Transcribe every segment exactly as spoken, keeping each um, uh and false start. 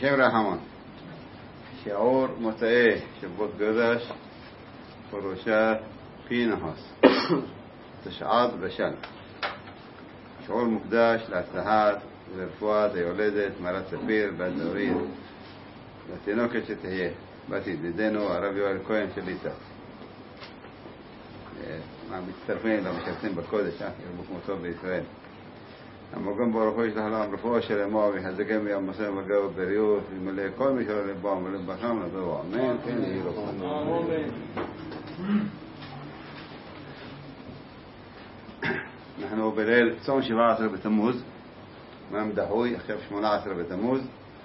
השם רחמן. שיעור מוצאי שבוע קודש פרשת פנחס תשעת בשן. שיעור מוקדש להצלחת ולרפואת היולדת מרת ספיר בת דורית לתינוקת שתהיה בת ידידנו הרב יואל כהן שליטה. מצטרפים למשרתים בקודש, ירבו כמותו בישראל. המוגם ברוך הוא ישלח להם רפואה שלמה ויחזקם ויעמסם ומגעו בבריאות וימלא כל מי שלא לבם ולבחם לדור. אמן. כן יהי רצון. אמן. אנחנו בליל צום שבעה עשר בתמוז, מהם דחוי, עכשיו שמונה עשרה בתמוז,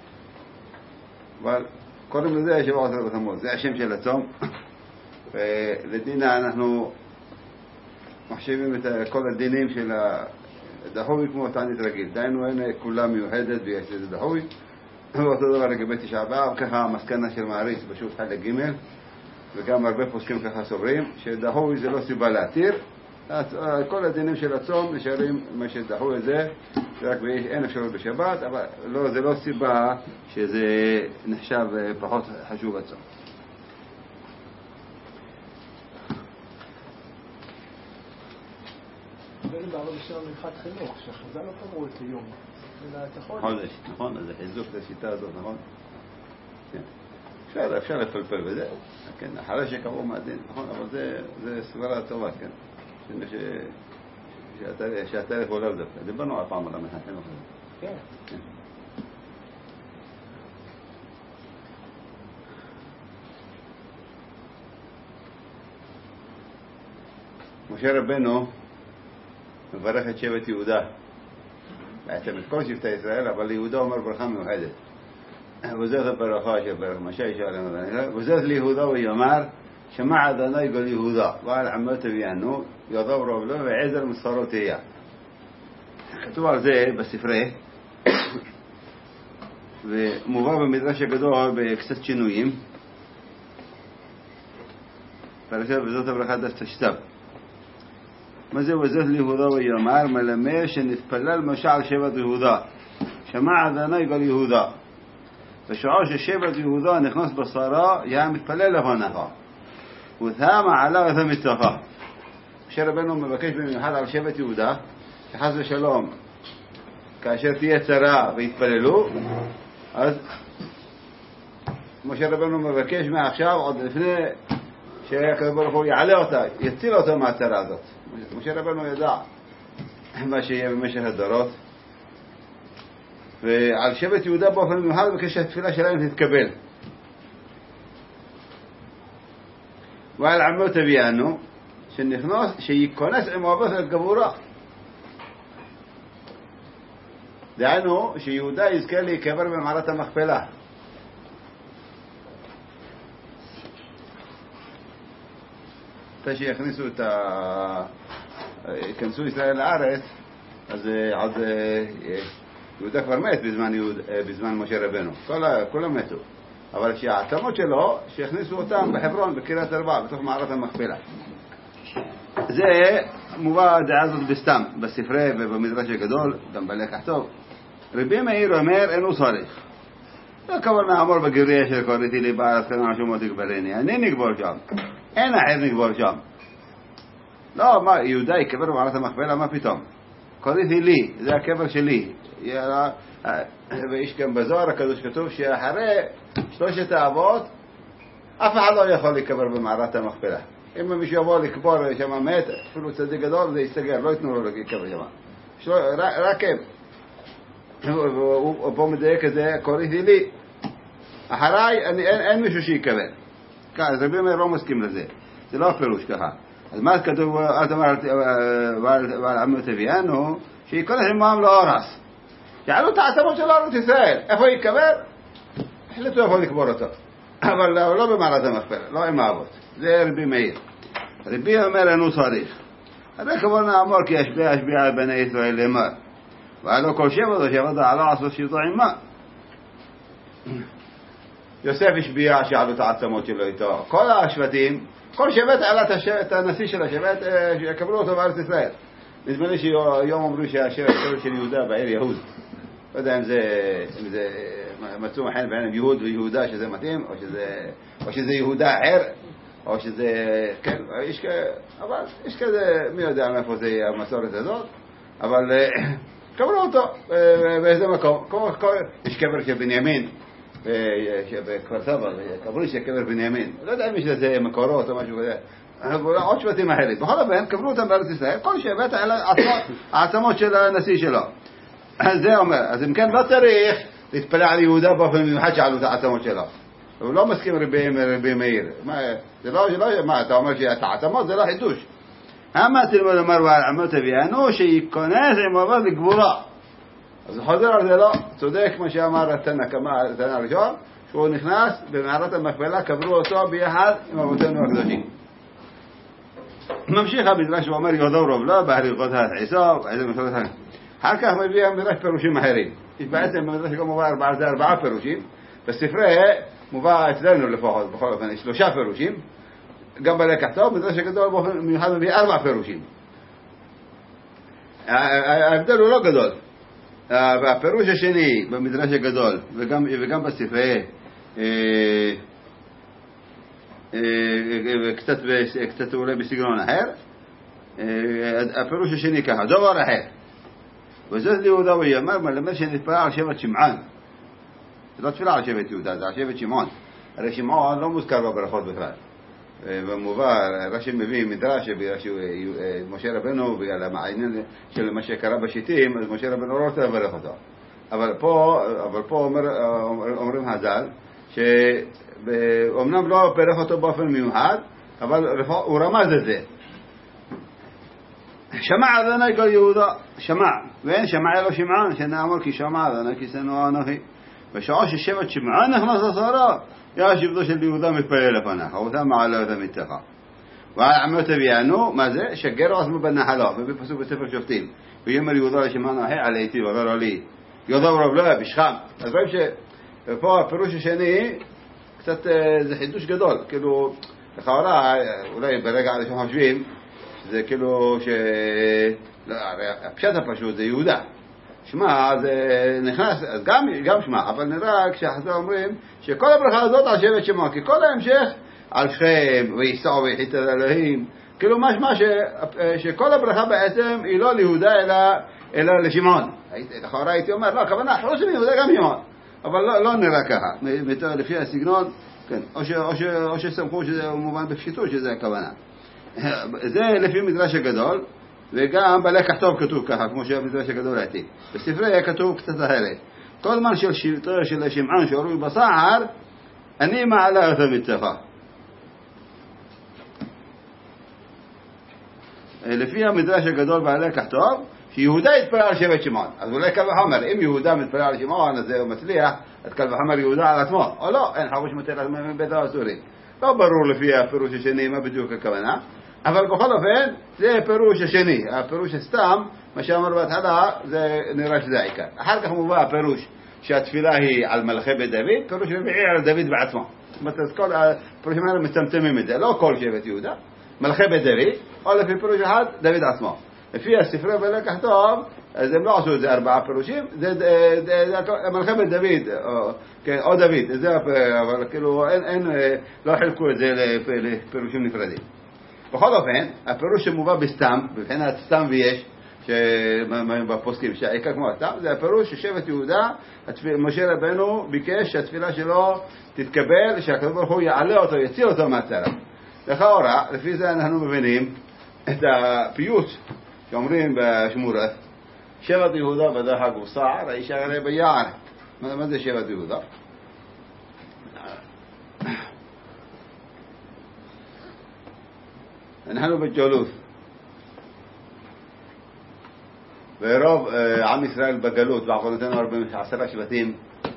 אבל קודם לזה שבעה עשר בתמוז, זה השם של הצום. ולדינה אנחנו מחשיבים את כל הדינים של הדחוי כמו תענית רגיל, דיינו אין כולה מיוחדת ויש לזה דחוי, ואותו דבר לגבי תשעה באב, ככה המסקנה של מעריץ בשו"ת חלק ג', וגם הרבה פוסקים ככה סוברים שדחוי זה לא סיבה להתיר. כל הדינים של הצום נשארים מה שדחו את זה, רק אין אפשרות בשבת, אבל לא, זה לא סיבה שזה נחשב פחות חשוב הצום. בין בערב שלנו מלכת חינוך, שהחז"ל לא קבעו את היום, אלא את החודש. חודש, נכון, אז זה חיזוק לשיטה הזאת, נכון? כן. אפשר, אפשר לפלפל בזה, כן, אחרי שקבעו מהדין, נכון, אבל זה, זה סברה טובה, כן. שהתאריך הוא לא דווקא. דיברנו על פעם על המלכת חינוך הזה. כן. כן. משה רבנו מברך את שבט יהודה, בעצם את כל שבטי ישראל, אבל ליהודה אומר ברכה מיוחדת. וזאת הברכה של ברך משה ישאל, וזאת ליהודה ויאמר שמע אדוני כל יהודה ועל עמות אבינו ידבר לו ועזר מספרו תהיה. כתוב על זה בספרי, ומובא במדרש הגדול בקצת שינויים. פרשת וזאת הברכה דף תשתב. מה זה וזאת ליהודה ויאמר? מלמד שנתפלל משה על שבט יהודה, שמע אדוני כל יהודה. בשעה ששבט יהודה נכנס בשרה היה מתפלל לפניך ותמה עלה ותם מתוכה. משה רבנו מבקש במיוחד על שבט יהודה שחס ושלום כאשר תהיה צרה והתפללו, אז משה רבנו מבקש מעכשיו עוד לפני שהקדוש ברוך הוא יעלה אותה, יציל אותה מהצרה הזאת. משה רבנו ידע מה שיהיה במשך הדורות, ועל שבט יהודה באופן מיוחד מבקש שהתפילה שלהם תתקבל. ועל עמות אבינו שנכנס, שייכנס עם אבוס את גבורה. דהיינו שיהודה יזכה להיקבר במערת המכפלה. אחרי שיכניסו את ה... יכנסו ישראל לארץ, אז עד יהודה כבר מת בזמן, יהוד... בזמן משה רבנו. כולם מתו. אבל שהעצמות שלו, שיכניסו אותם בחברון, בקריית ארבע, בתוך מערת המכפלה. זה מובא הדעה הזאת בסתם, בספרי ובמדרש הגדול, גם בלקח טוב. רבי מאיר אומר, אינו צריך. לא כוונה אמור בגריה של קוריתי לי בארץ קנה שומות תקברני. אני נקבור שם. אין אחר נקבור שם. לא, מה, יהודה יקבר במערת המכפלה, מה פתאום? קוריתי לי, זה הקבר שלי. ויש גם בזוהר הקדוש כתוב שאחרי שלושת האבות אף אחד לא יכול לקבר במערת המכפלה. אם מישהו יבוא לקבור שם מת, אפילו צדיק גדול, זה יסתגר, לא יתנו לו לקבר שם. רק הם. הוא פה מדייק את זה, קוריתי לי. אחריי אין מישהו שיקבל. אז רבי מאיר לא מסכים לזה. זה לא הפירוש ככה. אז מה כתוב, אז אמר ועל עמות אבינו, שייכנס עמם לאורס. יעלו את העצמות של ארץ ישראל. איפה יקבר? החליטו איפה לקבור אותו. אבל לא במערת המכפלה, לא עם האבות. זה רבי מאיר. רבי אומר אינו צריך. הרי כמובן אמר כי ישביע ישביע על בני ישראל לאמר. ועלו כל שבט ושבט עלו עשו שיטו עמה. יוסף השביע שעלו את העצמות שלו איתו. כל השבטים, כל שבט עלה את הנשיא של השבט, יקבלו אותו בארץ ישראל. נדמה לי שיום אמרו שהשבט של יהודה בעיר יהוד. לא יודע אם זה, אם זה מצאו מחן בעיניהם יהוד ויהודה שזה מתאים, או שזה, או שזה יהודה אחר, או שזה, כן, יש כזה, אבל יש כזה, מי יודע מאיפה זה המסורת הזאת, אבל קברו אותו באיזה מקום. יש קבר של בנימין, בכפר סבא, קברו לי שקבר בנימין, לא יודע אם יש לזה מקורות או משהו כזה, עוד שבטים אחרים. בכל אופן, קברו אותם בארץ ישראל, כל שבט על העצמות של הנשיא שלו. זה אומר, אז אם כן לא צריך להתפלא על יהודה באופן מיוחד שעלו את העצמות שלו. הוא לא מסכים רבי מאיר. זה לא, מה, אתה אומר שאת העצמות זה לא חידוש. אמה תלמוד אמר ועל עמות אבינו שייכנס עם עבוד לגבורה. אז הוא חוזר על זה לא, צודק מה שאמר התנא הראשון, שהוא נכנס במערת המכפלה, קברו אותו ביחד עם אבותינו הקדושים. ממשיך המדרש ואומר יהודה ורבלה בהריגות העיסה, אחר כך מביא המדרש פירושים אחרים. יש בעצם במדרש גם מובא ארבעה, ארבעה פירושים, בספרי מובא אצלנו לפחות, בכל אופן, שלושה פירושים, גם בלקח טוב, מדרש הגדול באופן מיוחד מביא ארבע פירושים. ההבדל הוא לא גדול. הפירוש השני במדרש הגדול, וגם, וגם בספרי, קצת, קצת אולי בסגנון אחר, הפירוש השני ככה, דבר אחר. וזאת ליהודה ויאמר, מלמד שנתפלל על שבט שמעון. זה לא תפילה על שבט יהודה, זה על שבט שמעון. הרי שמעון לא מוזכר בברכות בכלל. במובא, רש"י מביא מדרש בגלל שמשה רבנו, בגלל המעניין של מה שקרה בשיטים, אז משה רבנו לא רוצה לברך אותו. אבל פה, אבל פה אומר, אומרים חז"ל, שאומנם לא ברך אותו באופן מיוחד, אבל הוא רמז את זה. שמע אדוני כל יהודה, שמע, ואין שמע אלו שמעון, שנאמר כי שמע אדוני כי שנוא אנוכי. בשעה ששבט שמעון נכנס לסערה, היה שבטו של יהודה מתפלל לפניך, אותה מעלה אותה מתך. ועל עמות אבינו, מה זה? שגרו עצמו בנחלה, ובפסוק בספר שופטים. ויאמר יהודה לשמעון אחי עליתי ואמר לי, יהודה ורבלה בשכם. אז רואים שפה הפירוש השני, קצת זה חידוש גדול, כאילו, לכאורה, אולי ברגע הראשון חושבים, זה כאילו ש... לא, הפשט הפשוט זה יהודה. שמע, זה נכנס, אז גם, גם שמע, אבל נראה כשהחז"ל אומרים שכל הברכה הזאת על שבט שמעון, כי כל ההמשך על שכם ויסעו ויחית על אלוהים, כאילו משמע ש, שכל הברכה בעצם היא לא ליהודה אלא, אלא לשמעון. לכאורה הייתי אומר, לא, הכוונה, חוץ מיהודה גם שמעון, אבל לא, לא נראה ככה, לפי הסגנון, כן, או, ש, או, ש, או שסמכו שזה מובן בפשיטות שזה הכוונה. זה לפי מדרש הגדול, וגם בלקח טוב כתוב ככה, כמו שהמדרש הגדול העתיק. בספרי היה כתוב קצת אחרת. כל זמן של שבטו של שמעון שרוי בסער, אני מעלה אותה מתך. לפי המדרש הגדול בלקח טוב, שיהודה יתפלל על שבט שמעון. אז אולי קל וחמר, אם יהודה מתפלל על שמעון, אז הוא מצליח, אז קל וחמר יהודה על עצמו. או לא, אין חבוש מטל מבית האסורי. לא ברור לפי הפירוש השני מה בדיוק הכוונה. אבל בכל אופן, זה הפירוש השני. הפירוש הסתם, מה שאמר בהתחלה, זה נראה שזה העיקר. אחר כך מובא הפירוש שהתפילה היא על מלכי בית דוד, פירוש רביעי על דוד בעצמו. זאת אומרת, אז כל הפירושים האלה מצמצמים את זה. לא כל שבט יהודה, מלכי בית דוד, או לפי פירוש אחד, דוד עצמו. לפי הספרי בלקח טוב, אז הם לא עשו את זה ארבעה פירושים, זה מלכי בית דוד, או דוד, אבל כאילו, לא חילקו את זה לפירושים נפרדים. בכל אופן, הפירוש שמובא בסתם, בבחינת סתם ויש, בפוסקים, שהעיקר כמו הסתם, זה הפירוש ששבט יהודה, משה רבנו ביקש שהתפילה שלו תתקבל, שהקדוש ברוך הוא יעלה אותו, יציל אותו מהצרה. לכאורה, לפי זה אנחנו מבינים את הפיוט שאומרים בשמורת, שבט יהודה בדחק וסער, האיש הרי ביער. מה זה שבט יהודה? אנחנו בג'ולות, ורוב עם ישראל בגלות, בעוונותינו ארבעים ועשרה שבטים,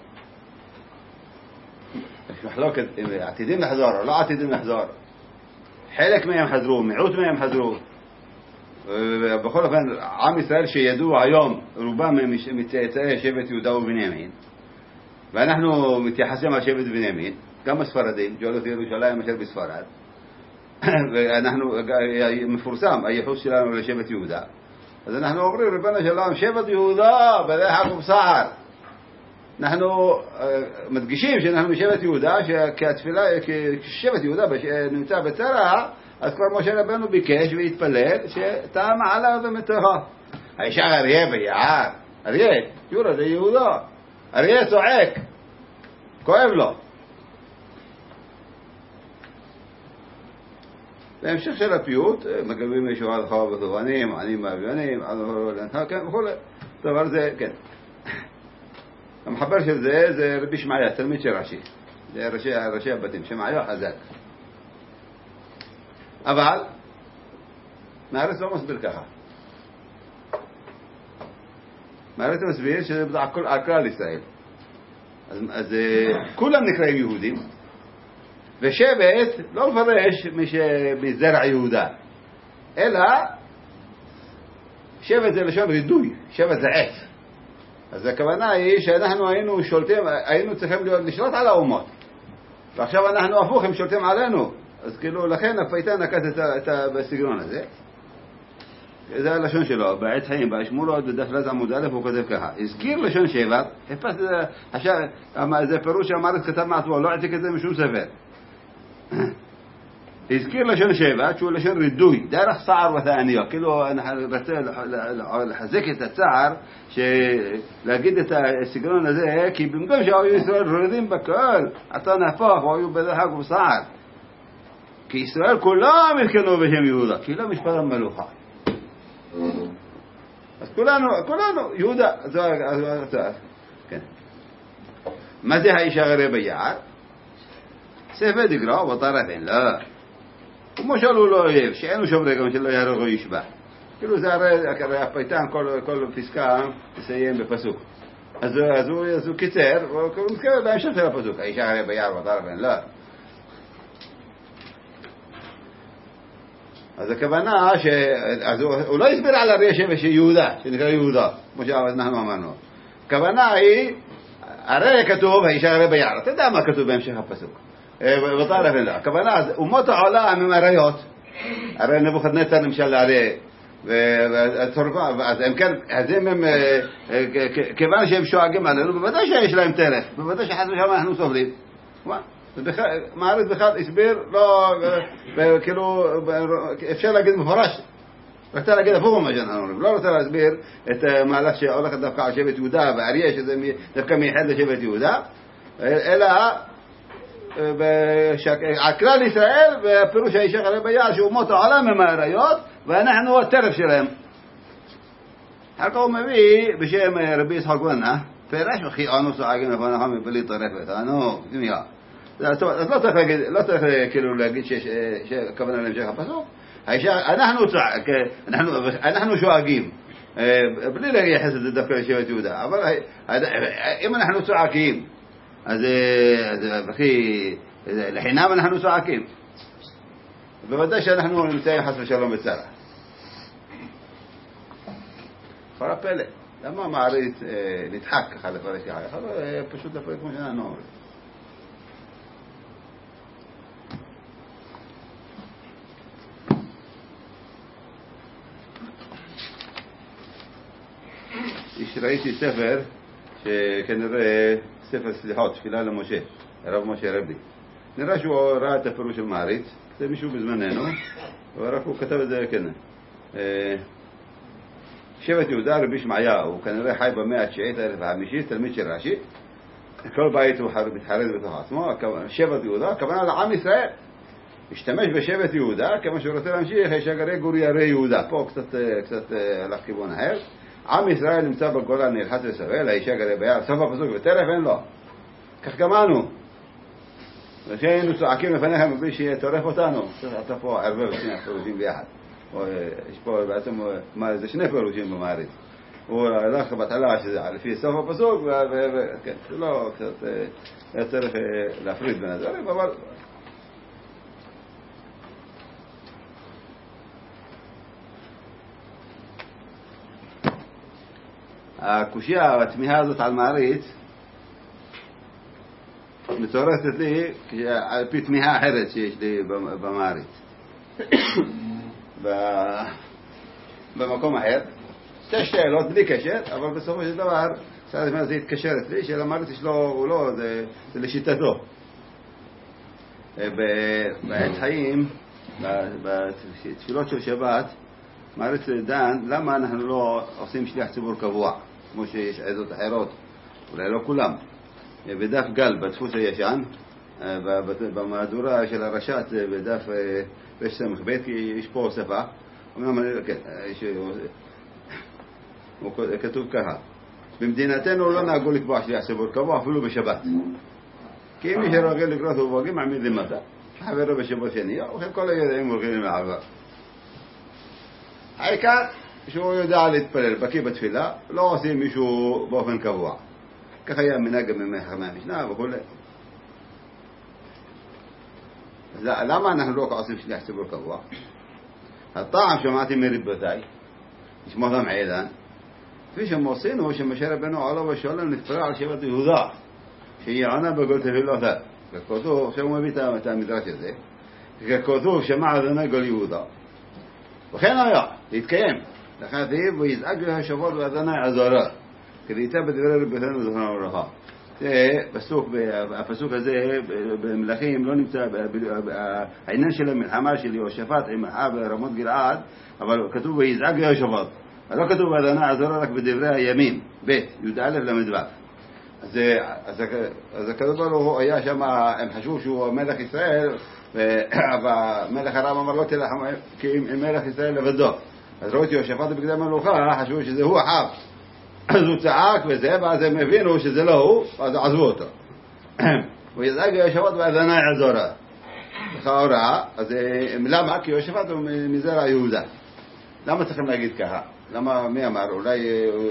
יש מחלוקת אם עתידים לחזור או לא עתידים לחזור. חלק מהם חזרו, מיעוט מהם חזרו. בכל אופן, עם ישראל שידוע היום, רובם מצאצאי שבט יהודה ובנימין, ואנחנו מתייחסים על שבט בנימין, גם הספרדים, ג'ולות ירושלים אשר בספרד, ואנחנו מפורסם הייחוס שלנו לשבט יהודה. אז אנחנו אומרים ריבונו של עולם, שבט יהודה בדחק ובסער. אנחנו מדגישים שאנחנו משבט יהודה, שכתפילה, כשבט יהודה נמצא בצרה, אז כבר משה רבנו ביקש והתפלל שטעם עליו ומתוהו. הישר אריה ביער, אריה, יורה זה יהודו, אריה צועק, כואב לו. בהמשך של הפיוט, מקבלים ישועת חוב בטובנים, ענים באביונים, וכו'. טוב, על זה, כן. המחבר של זה, זה רבי שמעיה, תלמיד של רש"י. זה ראשי, ראשי הבתים, שמעיה חזק. אבל, מהארץ לא מסביר ככה. מהארץ מסביר שזה בדע על כלל ישראל. אז, אז כולם נקראים יהודים, ושבט לא מפרש מזרע יהודה, אלא שבט זה לשון רידוי, שבט זה עץ. אז הכוונה היא שאנחנו היינו שולטים, היינו צריכים להיות לשלוט על האומות, ועכשיו אנחנו הפוך, הם שולטים עלינו. אז כאילו לכן הפייטן נקט את הסגנון הזה. זה הלשון שלו, בעץ חיים, באשמולות, בדף לז עמוד א' הוא כותב ככה. הזכיר לשון שבט, חיפש זה פירוש שהמארץ כתב מעצמו, לא עתיק את זה משום ספר. הזכיר לשון שבט שהוא לשון רידוי, דרך סער ותעניות. כאילו אנחנו רצה לחזק את הצער, להגיד את הסגנון הזה, כי במקום שהיו ישראל רולדים בכל, אתה נהפוך והיו בדחק ובסער. כי ישראל כולם התקנו בשם יהודה, כי לא משפט המלוכה. אז כולנו, כולנו, יהודה, כן. מה זה האיש הרי ביער? ספר דגרא וטרפין, לא. כמו שאלו לא אוהב, שאינו שומרי גם שלא יהרגו ישבע. כאילו זה הרי הפייטן, כל פסקה מסיים בפסוק. אז הוא קיצר, הוא מתכוון בהמשך של הפסוק, האיש הרי ביער וטרפין, לא. אז הכוונה ש... אז הוא, הוא לא הסביר על הרי שבט של יהודה, שנקרא יהודה, כמו שאנחנו אמרנו. הכוונה היא, הרי כתוב, האיש הרי ביער, אתה יודע מה כתוב בהמשך הפסוק. וטרף אללה. הכוונה, אומות העולם הם אריות, הרי נבוכדנצר נמשל לאריה, אז הם כן, אז הם, כיוון שהם שואגים עלינו, בוודאי שיש להם טרף, בוודאי שחס ושלום אנחנו סובלים. מעריץ בכלל הסביר, לא, כאילו, אפשר להגיד מפורש, רצה להגיד הפוך מה שאנחנו אומרים, לא רוצה להסביר את מהלך שהולכת דווקא על שבט יהודה ואריה, שזה דווקא מייחד לשבט יהודה, אלא על כלל ישראל, בפירוש האיש הרי ביער שאומות העולם הם האריות ואנחנו הטרף שלהם. אחר כך הוא מביא בשם רבי יצחק בנה, פירש וכי אנו סועגים לפניך מבלי טרפת, אנו, גמיה. אז לא צריך להגיד, לא צריך כאילו להגיד שכוונה להמשך הפסוק. אנחנו צועק, אנחנו שואגים, בלי לייחס את זה דווקא לשבט יהודה, אבל אם אנחנו צועקים, אז וכי לחינם אנחנו צועקים. בוודאי שאנחנו נמצאים חס ושלום בצרה. כבר הפלא, למה מעריץ נדחק ככה לפרש ככה? יכול פשוט לפרש כמו שאנחנו אומרים. ראיתי ספר שכנראה ספר סליחות, תפילה למשה, הרב משה רבי. נראה שהוא ראה את הפירוש של מעריץ, זה מישהו בזמננו, ורק הוא כתב את זה כן. שבט יהודה רבי שמעיה, הוא כנראה חי במאה התשיעית אלף החמישית, תלמיד של רש"י. כל בית הוא מתחרז בתוך עצמו, שבט יהודה, הכוונה לעם ישראל. השתמש בשבט יהודה, כמו שהוא רוצה להמשיך, יש אגרי גורי הרי יהודה. פה קצת, קצת הלך כיוון אחר. עם ישראל נמצא בגולן נלחץ וסבל, האישה גרי ביער, סוף הפסוק וטרף אין לו. כך גם אנו. וכשהיינו צועקים לפניכם מבלי שטורף אותנו, אתה פה ערבב שני הפירושים ביחד. יש פה בעצם, זה שני פירושים במעריץ. הוא הלך בהתחלה שזה לפי סוף הפסוק, וכן, זה לא קצת, היה צריך להפריד בין הדברים, אבל... הקושיה, התמיהה הזאת על מעריץ, מתורסת לי על פי תמיהה אחרת שיש לי במעריץ. במקום אחר, שתי שאלות בלי קשר, אבל בסופו של דבר קצת לפני זה התקשר אצלי, שלמדתי שלו, הוא לא, זה, זה לשיטתו. בעת חיים, בתפילות של שבת, מעריץ דן, למה אנחנו לא עושים שליח ציבור קבוע, כמו שיש עדות אחרות, אולי לא כולם. בדף גל, בדפוס הישן, במהדורה של הרש"ת, בדף רס"ב, כי יש פה הוספה, כתוב ככה, במדינתנו לא נהגו לקבוע שליח ציבור קבוע אפילו בשבת. כי אם מי שרגיל לקרוא ובוגים מעמידים מתה, חברו בשבת שני, וכן כל הידעים הולכים לעבר. העיקר שהוא יודע להתפלל, בקיא בתפילה, לא עושים מישהו באופן קבוע. ככה היה מנהג ממחכמי המשנה וכו'. אז למה אנחנו לא עושים שליח ציבור קבוע? הטעם שמעתי מרבותיי, לשמוע אותם עידן, כפי שהם עושינו שמשה רבנו עליו ושלום נתפלל על שבט יהודה, שהיא עונה בכל תפילותיו. וכתוב, עכשיו הוא מביא את המדרש הזה, וכתוב שמע אדוני כל יהודה. וכן היה, להתקיים. לכן תהיב ויזעק להשבות ואדוני עזרה. כדאיתה בדברי רבותינו זכרנו לברכה. זה פסוק, הפסוק הזה במלכים לא נמצא, העניין של המלחמה של יהושפט עם אחאב ברמות גלעד, אבל כתוב ויזעק להשבות. לא כתוב אדוני עזרה רק בדברי הימים, ב' י"א למדבר. אז, אז, אז הקדוש ברוך הוא היה שם, הם חשבו שהוא מלך ישראל, והמלך הרם אמר לא תלך עם מלך ישראל לבדו. אז ראו את יהושפט בקדם מלוכה, חשבו שזה הוא אחאב. אז הוא צעק וזה, ואז הם הבינו שזה לא הוא, אז עזבו אותו. ויזעק יהושפט ואדוני עזרה. לכאורה, אז למה? כי יהושפט הוא מזרע יהודה. למה צריכים להגיד ככה? למה, מי אמר? אולי,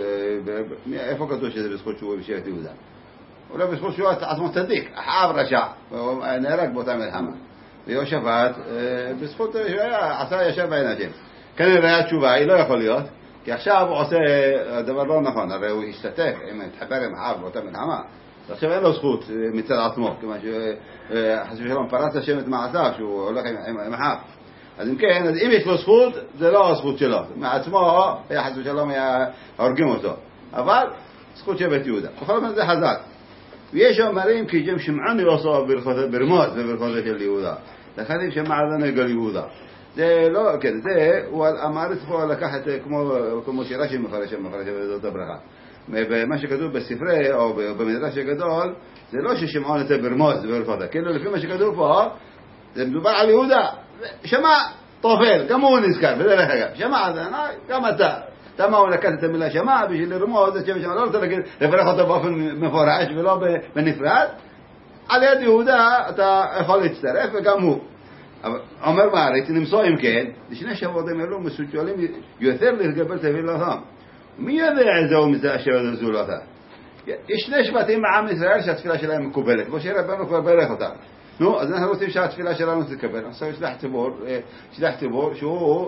איפה כתוב שזה בזכות שהוא בשבט יהודה? אולי בזכות שהוא עצמו צדיק, אחאב רשע, הוא נהרג באותה מלחמה. ויהושפט, בזכות שהוא עשה ישר בעין השם. כנראה התשובה היא לא יכול להיות, כי עכשיו הוא עושה דבר לא נכון, הרי הוא השתתף, אם התחבר עם אחאב באותה מלחמה, עכשיו אין לו זכות מצד עצמו, כיוון שחס ושלום פרץ השם את מעשיו, שהוא הולך עם אחאב. אז אם כן, אז אם יש לו זכות, זה לא הזכות שלו. מעצמו, חס ושלום הורגים אותו. אבל, זכות שבט יהודה. בכל אופן זה חזק. ויש אומרים כי גם שמעון יעשו ברמות בברכות של יהודה. לכן שמע אדוני כל יהודה. זה לא, כן, זה, הוא אמר את פה לקחת כמו שרש"י מפרש, מפרש בזאת הברכה. במה שכתוב בספרי, או במדרש הגדול, זה לא ששמעון יעשה ברמות בברכות. כאילו, לפי מה שכתוב פה, זה מדובר על יהודה. שמע טופל, גם הוא נזכר, בדרך אגב. שמע אדוני, גם אתה. אתה מה הוא לקח את המילה שמע בשביל לרמוז, זה שמע, לא רוצה להגיד, לפרח אותו באופן מפורש ולא בנפרד. על יד יהודה אתה יכול להצטרף וגם הוא. אומר מעריץ, נמצוא אם כן, לשני שבועות הם אלו מסוגלים יותר להתגבר תפילתם. מי יודע זהו מזה השבט הזולתה? יש שני שבטים בעם ישראל שהתפילה שלהם מקובלת, כמו שרבנו כבר ברך אותם. נו, אז אנחנו רוצים שהתפילה שלנו תתקבל. עכשיו שלח ציבור, שלח ציבור שהוא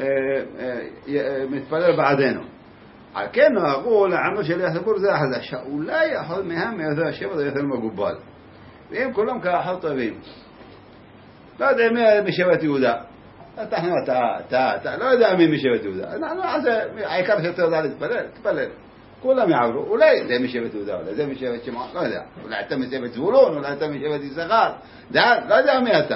מתפלל בעדנו. על כן נהגו לענו שליח ציבור זה החדש, שאולי יכול מהם יותר השבט יותר מגובל. והם כולם כאחר טובים. לא יודע מי משבט יהודה. אנחנו, אתה, אתה, אתה, לא יודע מי משבט יהודה. אנחנו, אז העיקר שאתה יודע להתפלל, תתפלל. כולם יעברו, אולי זה משבט יהודה, אולי זה משבט שמעון, לא יודע. אולי אתה משבט זבולון, אולי אתה משבט יששכר. לא יודע מי אתה.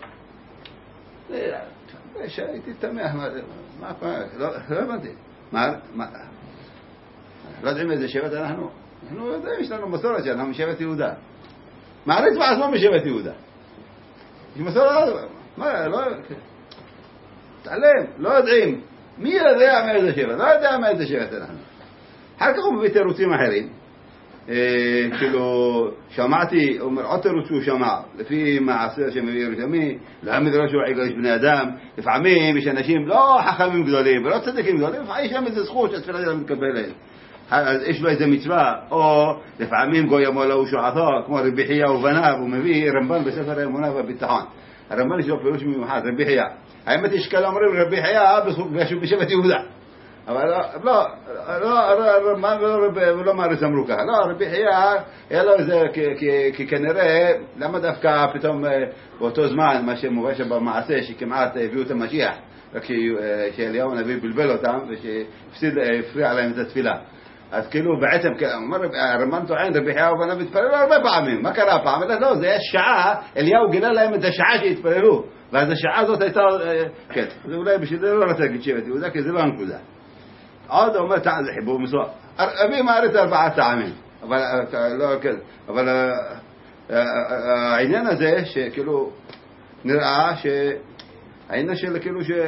שהייתי תמח, מה קורה? לא הבנתי. מה? לא יודעים איזה שבט אנחנו? אנחנו יודעים, יש לנו מסורת שאנחנו משבט יהודה. מעריץ בעצמו משבט יהודה. יש מסורת, מה, לא... תעלם, לא יודעים. מי יודע מאיזה שבט? לא יודע מאיזה שבט אנחנו. אחר כך הוא מביא תירוצים אחרים. כאילו, שמעתי, הוא אומר, עוד תירוץ שהוא שמע, לפי מעשה שמביא ירושלמי, לא המדרש הוא עיקר יש בני אדם, לפעמים יש אנשים לא חכמים גדולים ולא צדיקים גדולים, לפעמים יש להם איזה זכות שהתפילה שלהם מתקבלת. אז יש לו איזה מצווה, או לפעמים גוי המולה הוא שועתו, כמו רבי חייא ובניו, הוא מביא רמב"ן בספר האמונה והביטחון. הרמב"ן יש לו פירוש מיוחד, רבי חייא. האמת יש כאלה אומרים רבי חייא בשבט יהודה. אבל לא, לא, לא מעריץ אמרו ככה. לא, רבי חייא, היה לו איזה, כי כנראה, למה דווקא פתאום באותו זמן, מה שמובא שבמעשה, שכמעט הביאו את המשיח, רק שאליהו הנביא בלבל אותם, ושהפריע להם את התפילה. אז כאילו בעצם, רמב"ם טוען, רבי חייא ובניו התפללו הרבה פעמים, מה קרה פעם? לא, זה היה שעה, אליהו גילה להם את השעה שהתפללו, ואז השעה הזאת הייתה, כן, זה אולי בשביל זה לא רוצה להגיד שבט יהודה, כי זה לא הנקודה. עוד אומר, זה חיבור מסוים. אבי מארץ ארבעה טעמים, אבל לא, כן, אבל העניין הזה שכאילו נראה שהעניין של כאילו ש...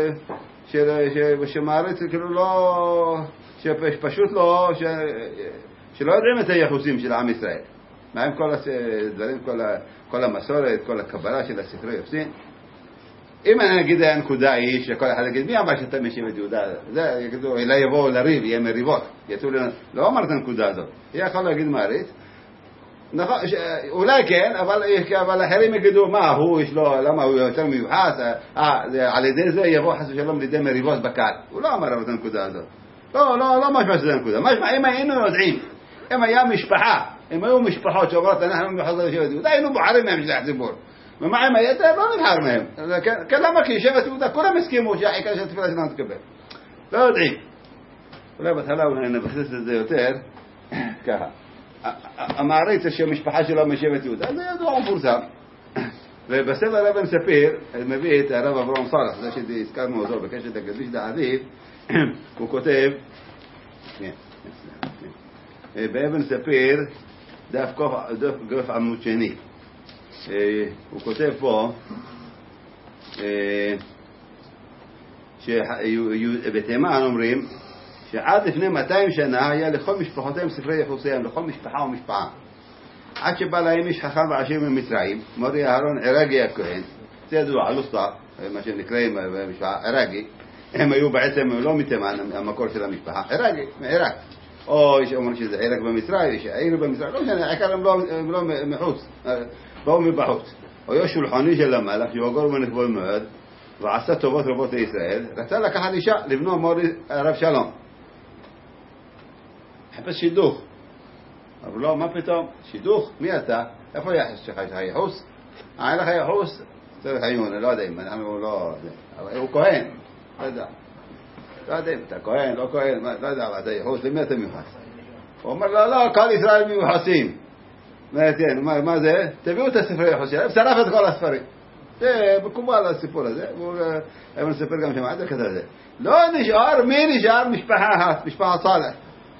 שמארץ כאילו לא, שפשוט לא, שלא יודעים את היחוסים של עם ישראל. מה עם כל הדברים, כל המסורת, כל הקבלה של הספרי יוחסין? אם אני אגיד הנקודה היא שכל אחד יגיד, מי אמר שאתה משיב את יהודה? זה יגידו, אלא יבואו לריב, יהיה מריבות. לא אמר את הנקודה הזאת. יהיה יכול להגיד מארץ. אולי כן, אבל אחרים יגידו, מה, הוא יש לו, למה הוא יותר מיוחס? על ידי זה יבוא חס ושלום לידי מריבות בקהל. הוא לא אמר את הנקודה הזאת. לא, לא, לא משמע שזה הנקודה. משמע, אם היינו יודעים, אם היה משפחה, אם היו משפחות שאומרות, אנחנו מחזור לשבט יהודה, היינו בוחרים מהם שלח ציבור. ומה עם היתר? לא נבחר מהם. כן, למה? כי שבט יהודה, כולם הסכימו שהעיקר של התפילה שלנו תקבל. לא יודעים. אולי בהתחלה אולי נבחס את זה יותר, ככה. המעריץ שהמשפחה שלו משבט יהודה, זה ידוע ומפורסם. ובספר רבן ספיר, מביא את הרב אברהם סלח, זה שהזכרנו אותו בקשת הקדיש דחדיף, הוא כותב, באבן ספיר, דף גוף עמוד שני, הוא כותב פה, שבתימן אומרים, שעד לפני מאתיים שנה היה לכל משפחותיהם ספרי יחוסיהם, לכל משפחה ומשפחה. עד שבא להם איש חכם ועשיר ממצרים, מורי אהרון עירגי הכהן, זה ידוע, אלוסטה, מה שנקראים במשפחה, עירגי, הם היו בעצם לא מתימן, המקור של המשפחה, עירגי, מעיראק. או יש אומרים שזה עיראק במצרים, יש עיר במצרים, לא משנה, העיקר הם לא מחוץ, באו מבחוץ. או יש שולחני של המלך, שהוא גור ונכבוד מאוד, ועשה טובות רבות לישראל, רצה לקחת אישה, לבנו מורי הרב שלום. חפש שידוך. אבל לא, מה פתאום? שידוך? מי אתה? איפה יחס שלך? יש לך יחוס? אה, אין לך יחוס? צריך עיון, לא יודע אם אנחנו לא... אבל הוא כהן, לא יודע. לא יודע אם אתה כהן, לא כהן, לא יודע, אבל אתה יחוס, למי אתה מיוחס? הוא אומר, לא, לא, כל ישראל מיוחסים. מה זה? תביאו את הספרי יחוס שלהם, שרף את כל הספרים. זה מקובל הסיפור הזה, והוא מספר גם שמעת כזה זה. לא נשאר, מי נשאר? משפחה אחת, משפחה סלח.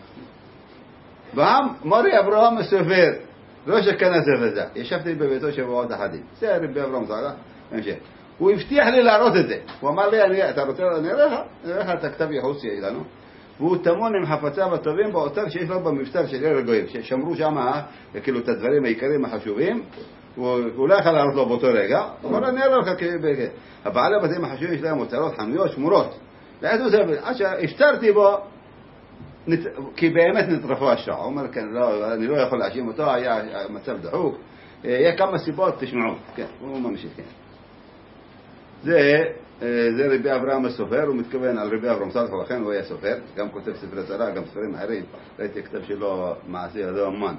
והם מורי אברהם הסופר, ראש הכנס הזה, ישבתי בביתו שבועות אחדים, זה רבי אברהם סלח, המשך. הוא הבטיח לי להראות את זה, הוא אמר לי, אתה רוצה, אני אראה לך, נראה לך את הכתב יחוס שיהיה לנו, והוא תמון עם חפציו הטובים באותר שיש לו במבצר של עיר הגויים, ששמרו שם כאילו את הדברים העיקריים החשובים, הוא לא יכול להראות לו באותו רגע, אבל אני אראה לך, הבעלי הבתים החשובים יש להם אוצרות, חנויות, שמורות, ועד הוא זה, עד שהשתרתי בו, כי באמת נטרפו השעה. הוא אומר, כן, לא, אני לא יכול להאשים אותו, היה מצב דחוק. היה כמה סיבות, תשמעו. כן, הוא ממשיך, כן. זה, זה רבי אברהם הסופר, הוא מתכוון על רבי אברהם סלח, ולכן הוא היה סופר, גם כותב ספרי תורה, גם ספרים אחרים. ראיתי כתב שלו מעשי ידו אמן.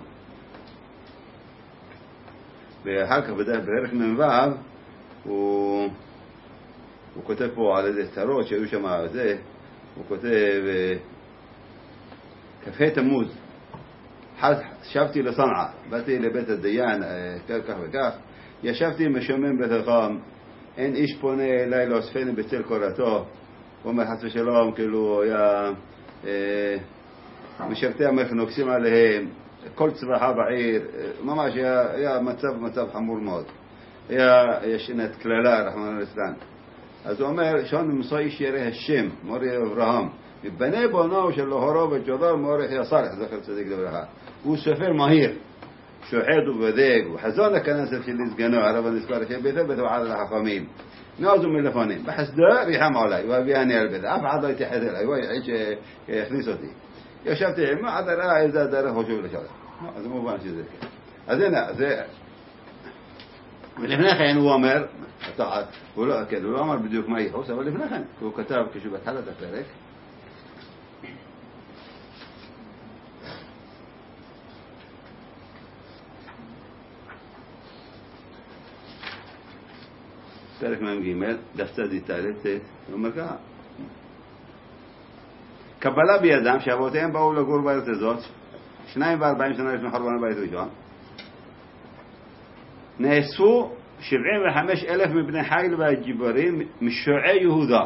ואחר כך בערך מ"ו, הוא, הוא כותב פה על איזה צרות שהיו שם, זה, הוא כותב, כ"ה תמוז, שבתי לצנעא, באתי לבית הדיין, כך וכך, ישבתי משומם בתוכם, אין איש פונה אליי לאוספני בצל קורתו, הוא אומר חס ושלום, כאילו היה משרתי המלך נוקסים עליהם, כל צבחה בעיר, ממש היה, היה מצב, מצב חמור מאוד. היה ישנת כללה, רחמנא ליצלן. אז הוא אומר, שון ממסוע איש ירא השם, מורי אברהם, מבני בונו של הורו וג'ודור מורי חייא סלח, זכר צדיק לברכה. הוא סופר מהיר, שוחד ובודק, וחזון הכנסף של סגנו, הרב הנזכר שביתו בתועל החכמים. נעזו מלפונים, בחסדו ריחם עליי, והביאני על בית, אף אחד לא התייחד אליי, הוא הכניס אותי. ישבתי עמו, עד הראה איזה הדרך חשוב לשאול. אז הוא מובן שזה כן. אז הנה, זה... ולפני כן הוא אומר, הוא לא, כן, הוא לא אמר בדיוק מה ייחוס, אבל לפני כן, הוא כתב כשהוא בתחילת הפרק, פרק מ"ג, דף צדיק ת', הוא אומר ככה, קבלה בידם שאבותיהם באו לגור בארץ הזאת שניים וארבעים שנה לפני חורבן הבית הראשון, נאספו שבעים וחמישה אלף מבני חיל והגיבורים משועי יהודה.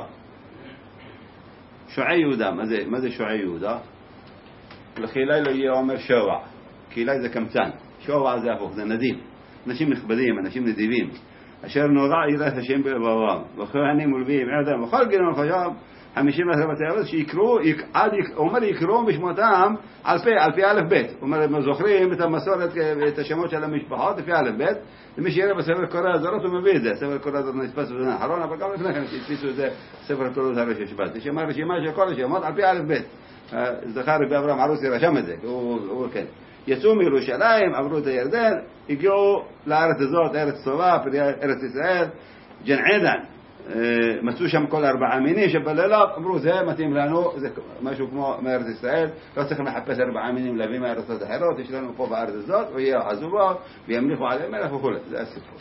שועי יהודה, מה זה, מה זה שועי יהודה? לחילי לא יהיה אומר שוע, חילי זה קמצן, שוע זה הפוך, זה נדיב, אנשים נכבדים, אנשים נדיבים, אשר נורא יראת השם בלבבם, וכהנים ולוויים עדם וכל גנון חשב חמישים עשרה בתי אבות שיקראו, אומר יקראו בשמותם על פי, על פי א' ב'. הוא אומר, הם זוכרים את המסורת ואת השמות של המשפחות לפי א' ב'. למי שיראה בספר קורא הזורות הוא מביא את זה. ספר קורא הזורות נתפס בזמן האחרון, אבל גם לפני כן התפיסו את זה ספר קורא הראש השבת. יש אמר רשימה של כל השמות על פי א' ב'. זכר רבי אברהם ערוסי רשם את זה, הוא, הוא כן. יצאו מירושלים, עברו את הירדן, הגיעו לארץ הזאת, ארץ טובה, ארץ ישראל, גן עדן. מצאו שם כל ארבעה מינים שבלילות, אמרו זה מתאים לנו, זה משהו כמו מארץ ישראל, לא צריכים לחפש ארבעה מינים להביא מארצות אחרות, יש לנו פה בארץ הזאת, ויהיה עזובו, וימליכו עליהם מלך וכו'. זה הסיפור.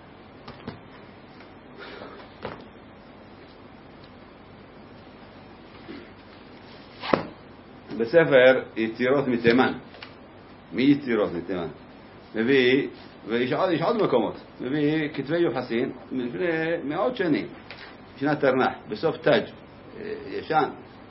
בספר יצירות מתימן, מי יצירות מתימן? מביא, ויש עוד, יש עוד מקומות, מביא כתבי יוחסין מלפני מאות שנים, שנת תרנח, בסוף תאג' ישן,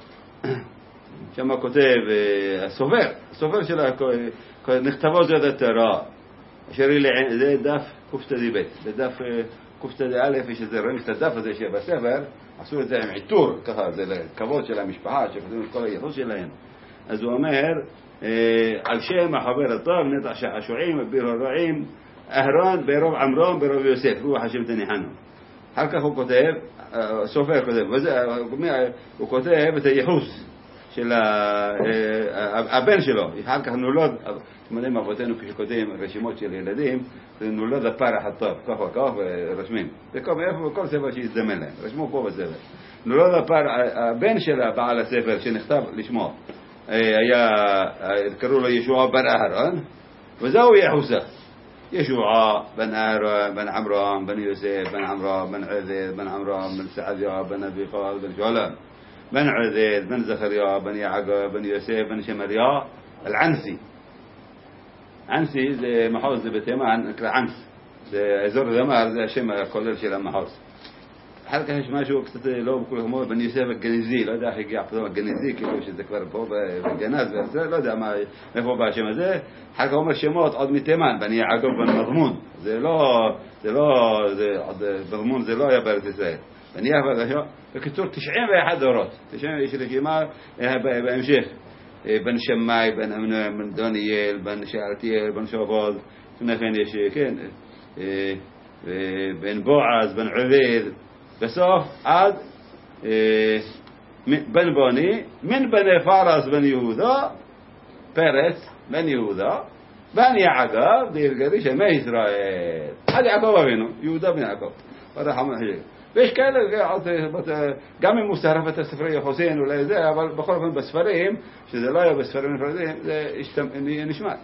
שם כותב הסופר, הסופר של נכתבו זה התורה, אשר זה דף קופתדי ב', בדף קופתדי א', יש איזה רמז את הדף הזה שבספר, עשו את זה עם עיטור, ככה, זה לכבוד של המשפחה, שכתבים את כל היחוס שלהם. אז הוא אומר, על שם החבר הטוב, נטע שעשועים, ביר הרעים, אהרון, ברוב עמרון, ברוב יוסף, רוח השם תניחנו. אחר כך הוא כותב, סופר כותב, הוא כותב את הייחוס של הבן שלו. אחר כך נולד, אתם יודעים, אבותינו כשכותבים רשימות של ילדים, זה נולד הפרח הטוב, כך וכך, ורשמים. וכל ספר שיזדמן להם, רשמו פה בספר. נולד הפרח, הבן של בעל הספר שנכתב לשמו, היה, קראו לו ישוע בן אהרון, וזהו יחוסה. ישוע בן אהרון, בן עמרם, בן יוסף, בן עמרם, בן עזיז, בן עמרם, בן סעדיה, בן אבי חال, בן שולם, بن عزيز بن زكريا بن يعقوب بن يوسف بن شمريا العنسي. عنسي זה מחוז בתימן, נקרא ענס, זה אזור זמר, זה השם הכולל של המחוז. אחר כך יש משהו קצת לא בכל כמו בן יוסף הגניזי, לא יודע איך הגיע פתאום הגניזי, כאילו שזה כבר פה בגנז, לא יודע מאיפה בא השם הזה. אחר כך אומר שמות עוד מתימן, בן יעקב בן מזמון, זה לא, זה לא, מזמון זה לא היה בארץ ישראל. בן יעקב, בקיצור תשעים ואחת דורות, תשעים יש רשימה בהמשך, בן שמאי, בן אמנון, בן דוניאל, בן שאלתיאל, בן שובוז, לפני יש, כן, בן בועז, בן עובד, בסוף עד בן בוני, מן בני פרס בן יהודה, פרץ בן יהודה, בן יעקב, דיר גריש, מי ישראל, עד יעקב אבינו, יהודה בן יעקב, ברחם החייג. ויש כאלה, גם אם הוא שרף את הספרי חוסיין אולי זה, אבל בכל אופן בספרים, שזה לא היה בספרים נפרדים, זה נשמע.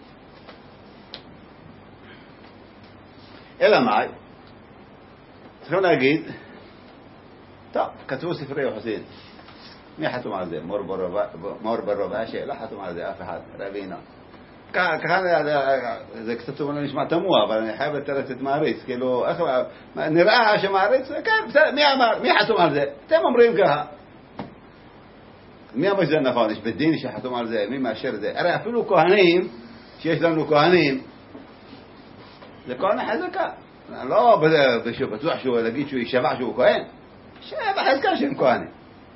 אלא מאי, צריכים להגיד, טוב, כתבו ספרי חוסיין. מי חתום על זה? מור ברובאשי, לא חתום על זה אף אחד, רבינו. ככה זה קצת נשמע תמוה, אבל אני חייב לתרץ את מעריץ, כאילו, נראה שמעריץ, כן, בסדר, מי אמר, מי חתום על זה? אתם אומרים ככה. מי אמר שזה נכון? יש בית דין שחתום על זה, מי מאשר זה? הרי אפילו כהנים, שיש לנו כהנים, זה כהן חזקה. לא בטוח שהוא להגיד שהוא יישבע שהוא כהן, שבחזקה שהם כהנים.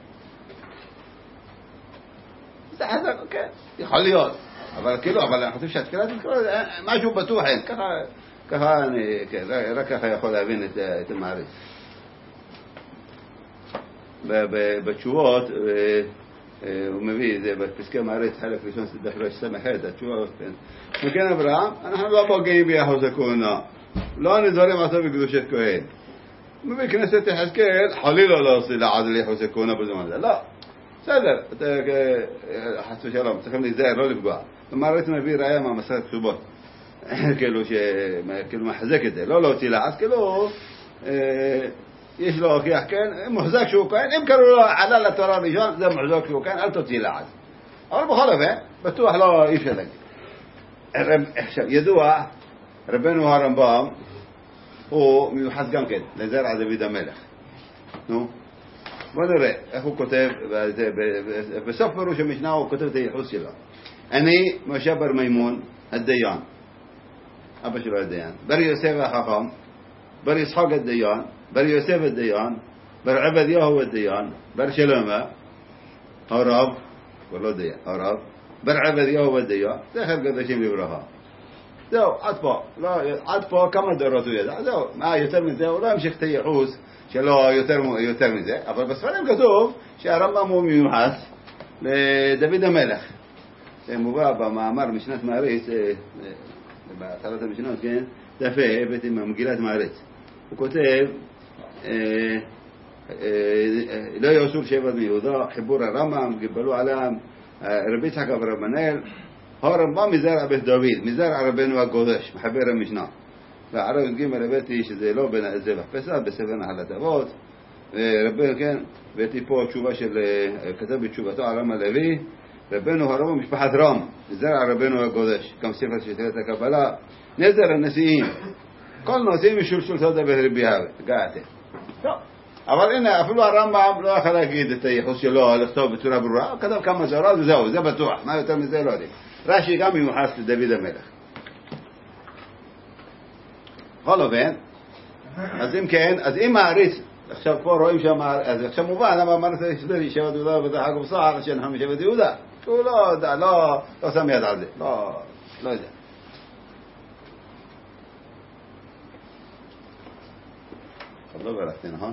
זה חזק, כן, יכול להיות. אבל כאילו, אבל אני חושב שהתקלה תתקלה, משהו בטוח אין, ככה, ככה אני, כן, רק ככה יכול להבין את, את המעריץ. בתשובות, הוא מביא, זה בפסקי מעריץ, חלק ראשון דחרש סמכת, התשובות, מכן אברהם, אנחנו לא פוגעים ביחוס הכהונה, לא נדברים עשו בקדושת כהן. מביא כנסת יחזקאל, חלילה לא עושה לעד ליחוס הכהונה בזמן הזה, לא. בסדר, חס ושלום, צריכים להיזהר, לא לפגוע. ומעריץ מביא ראיה מהמסכת כתובות, כאילו מחזק את זה, לא להוציא לעד, כאילו יש לו הוכיח כן, מוחזק שהוא כהן, אם קראו לו עלה לתורה ראשון, זה מוחזק שהוא כהן, אל תוציא לעד. אבל בכל אופן, בטוח לא אי אפשר להגיד. עכשיו, ידוע, רבנו הרמב"ם, הוא מיוחס גם כן, לזרע דוד המלך. נו, בוא נראה איך הוא כותב, בסוף פירוש המשנה הוא כותב את הייחוס שלו. אני משה בר מימון, הדיין, אבא שלו הדיין, בר יוסף החכם, בר יצחק הדיין, בר יוסף הדיין, בר עבדיהו הדיין, בר שלמה, הרב, ולא דיין, הרב, בר עבדיהו הדיין, זכר קדושים לברכה. זהו, עד פה, לא, עד פה כמה דורות הוא ידע, זהו, מה יותר מזה, הוא לא המשיך את הייחוס שלו יותר, יותר מזה, אבל בספרים כתוב שהרמב"ם הוא מיוחס לדוד המלך. זה מובא במאמר משנת מעריץ, בהתחלת המשנות, כן, דפה, הבאתי ממגילת מעריץ. הוא כותב, לא יאסור שבט מיהודה, חיבור הרמב"ם, גיבלו עליהם, רבי יצחק אברבנאל, הרמב"ם מזרע בית דוד, מזרע רבנו הקודש, מחבר המשנה. והערב ג' הבאתי שזה לא בין הזבח פסח, בספר נחלת אבות, רבנו, כן, הבאתי פה תשובה של, כתב בתשובתו הרמב"ם הלוי, רבנו הרמב"ם משפחת רם, מזרע רבנו הקודש, גם ספר שתלת הקבלה, נזר הנשיאים, כל נושאים משולשול סודה ברבי הווה, גאתם. אבל הנה, אפילו הרמב"ם לא יכול להגיד את הייחוס שלו, לכתוב בצורה ברורה, הוא כתב כמה זרות וזהו, זה בטוח, מה יותר מזה לא יודע. רש"י גם מיוחס לדוד המלך. בכל אופן, אז אם כן, אז אם מעריץ, עכשיו פה רואים שם, אז עכשיו מובן, למה אמרת לי שבט יהודה ודחק ובשר, שאנחנו משבט יהודה, הוא לא יודע, לא, לא שם יד על זה, לא, לא יודע. אבל לא ברכתי, נכון?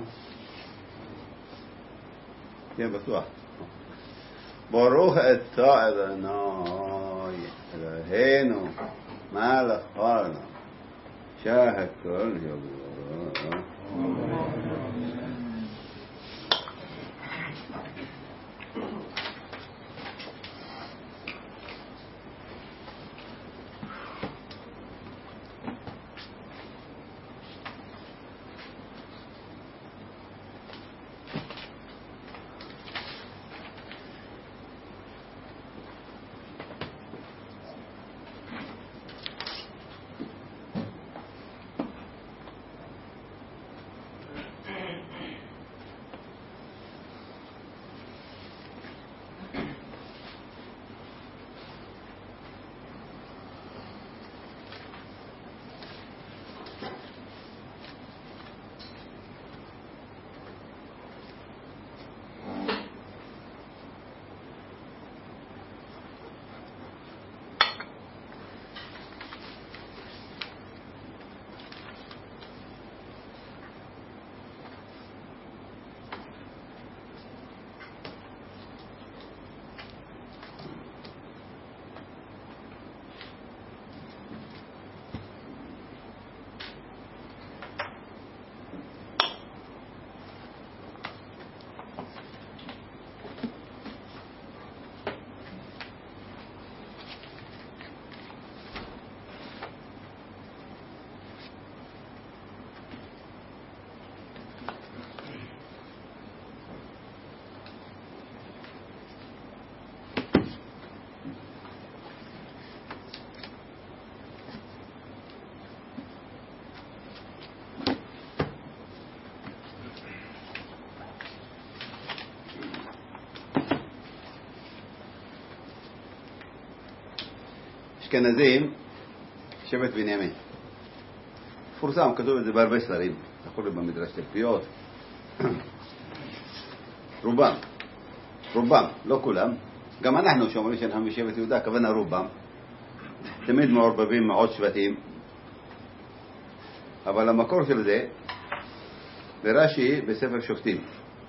כן, בטוח. ברוך אתה אדוני אלוהינו מלך העולם שהכל יבוא. אשכנזים, שבט בנימין. פורסם, כתוב את זה בהרבה ספרים, תחול במדרש תלפיות. רובם, רובם, לא כולם. גם אנחנו שאומרים שאנחנו משבט יהודה, כוונה רובם. תמיד מעורבבים מאוד שבטים. אבל המקור של זה, ברש"י בספר שופטים.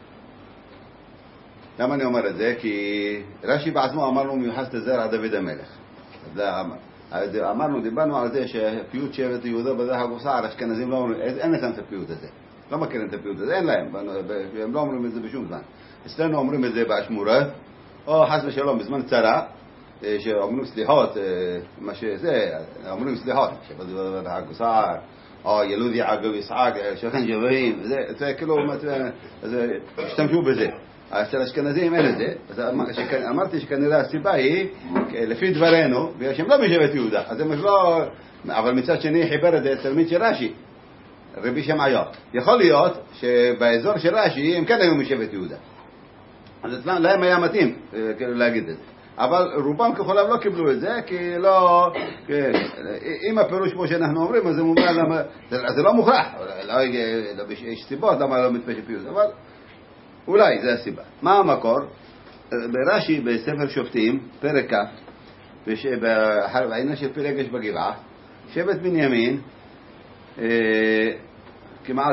למה אני אומר את זה? כי רש"י בעצמו אמרנו מיוחס לזרע דוד המלך. אמרנו, דיברנו על זה שפיוט שבט יהודה בדחק ובשר, אשכנזים לא אומרים, אין לכם את הפיוט הזה, לא מכירים את הפיוט הזה, אין להם, הם לא אומרים את זה בשום זמן. אצלנו אומרים את זה באשמורה, או חס ושלום בזמן צרה, שאומרים סליחות, מה שזה, אומרים סליחות, שבדבר הגוסר, או ילוד יעקב יצחק, שכן גבוהים, זה כאילו, השתמשו בזה. אצל אשכנזים אין את זה, אז אמרתי שכנראה הסיבה היא, לפי דברנו, בגלל שהם לא משבט יהודה, אז הם לא, אבל מצד שני חיבר את זה תלמיד של רש"י, רבי שמעיה. יכול להיות שבאזור של רש"י הם כן היו משבט יהודה, אז להם היה מתאים להגיד את זה. אבל רובם ככולם לא קיבלו את זה, כי לא, אם הפירוש כמו שאנחנו אומרים, אז זה מובן למה, זה לא מוכרח, יש סיבות למה לא מתפשט פיוס, אבל אולי זה הסיבה. מה המקור? ברש"י בספר שופטים, פרק כ', בעניין של פילגש בגבעה, שבט בנימין, כמעט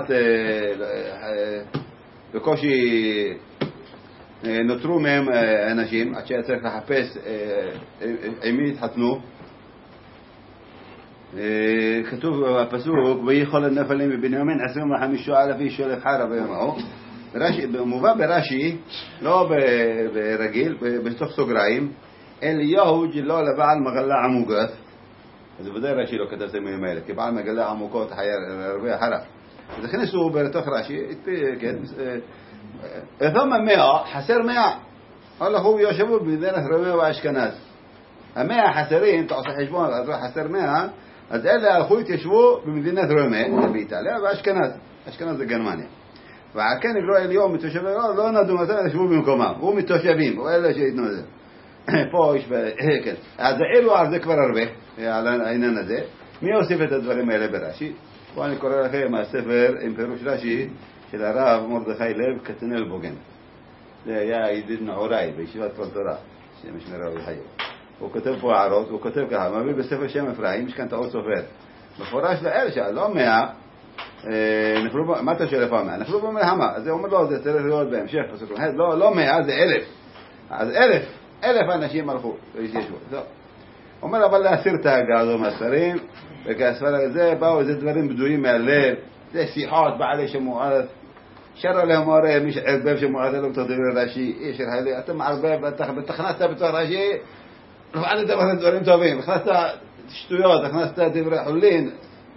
בקושי נותרו מהם אנשים, עד שהיה צריך לחפש עם מי התחתנו. כתוב בפסוק, ויכל הנפלים בבנימין עשרים וחמישה אלף איש של חרב וימהו. מובא ברש"י, לא ברגיל, בתוך סוגריים, אליהו גילו לבעל מגלה עמוקות. אז בוודאי רש"י לא כתב את המילים האלה, כי בעל מגלה עמוקות הרבה חרב. אז הכניסו בתוך רש"י, כן, איתם המאה, חסר מאה. הלכו ויושבו במדינת רומא ואשכנז. המאה חסרים, אתה עושה חשבון, חסר מאה, אז אלה הלכו התיישבו במדינת רומא, באיטליה, ואשכנז. אשכנז זה גרמניה. ועל כן נגלו אליהו מתושבים, לא נדעו מתי ישבו במקומם. הוא מתושבים, הוא אלה שיתנו את זה. פה יש, כן. אז אלו על זה כבר הרבה, על העניין הזה. מי הוסיף את הדברים האלה ברש"י? פה אני קורא לכם מהספר עם פירוש רש"י של הרב מרדכי לב כתנאל בוגן. זה היה ידיד נעורי בישיבת כל תורה, שם שמרה וחיים. הוא כותב פה הערות, הוא כותב ככה, מביא בספר שם אפרים, יש כאן טעות סופר. מפורש לאל לא מאה, מה אתה שואל איפה מאה? נפלו במלחמה. אז הוא אומר לו, זה צריך להיות בהמשך, לא, לא מאה, זה אלף. אז אלף, אלף אנשים הלכו, וישבו. הוא אומר, אבל להסיר את ההגה הזו מהספרים, וכהספר הזה באו איזה דברים בדויים מהלב, זה שיחות בעלי שמועד, שר עליהם הרי מי שערבב שמועד אלו בתוך רש"י, איש רחלי, אתה מערבב, תכנסת בתוך רש"י, לפעמים אתה מכנס דברים טובים, הכנסת שטויות, הכנסת דברי חולין,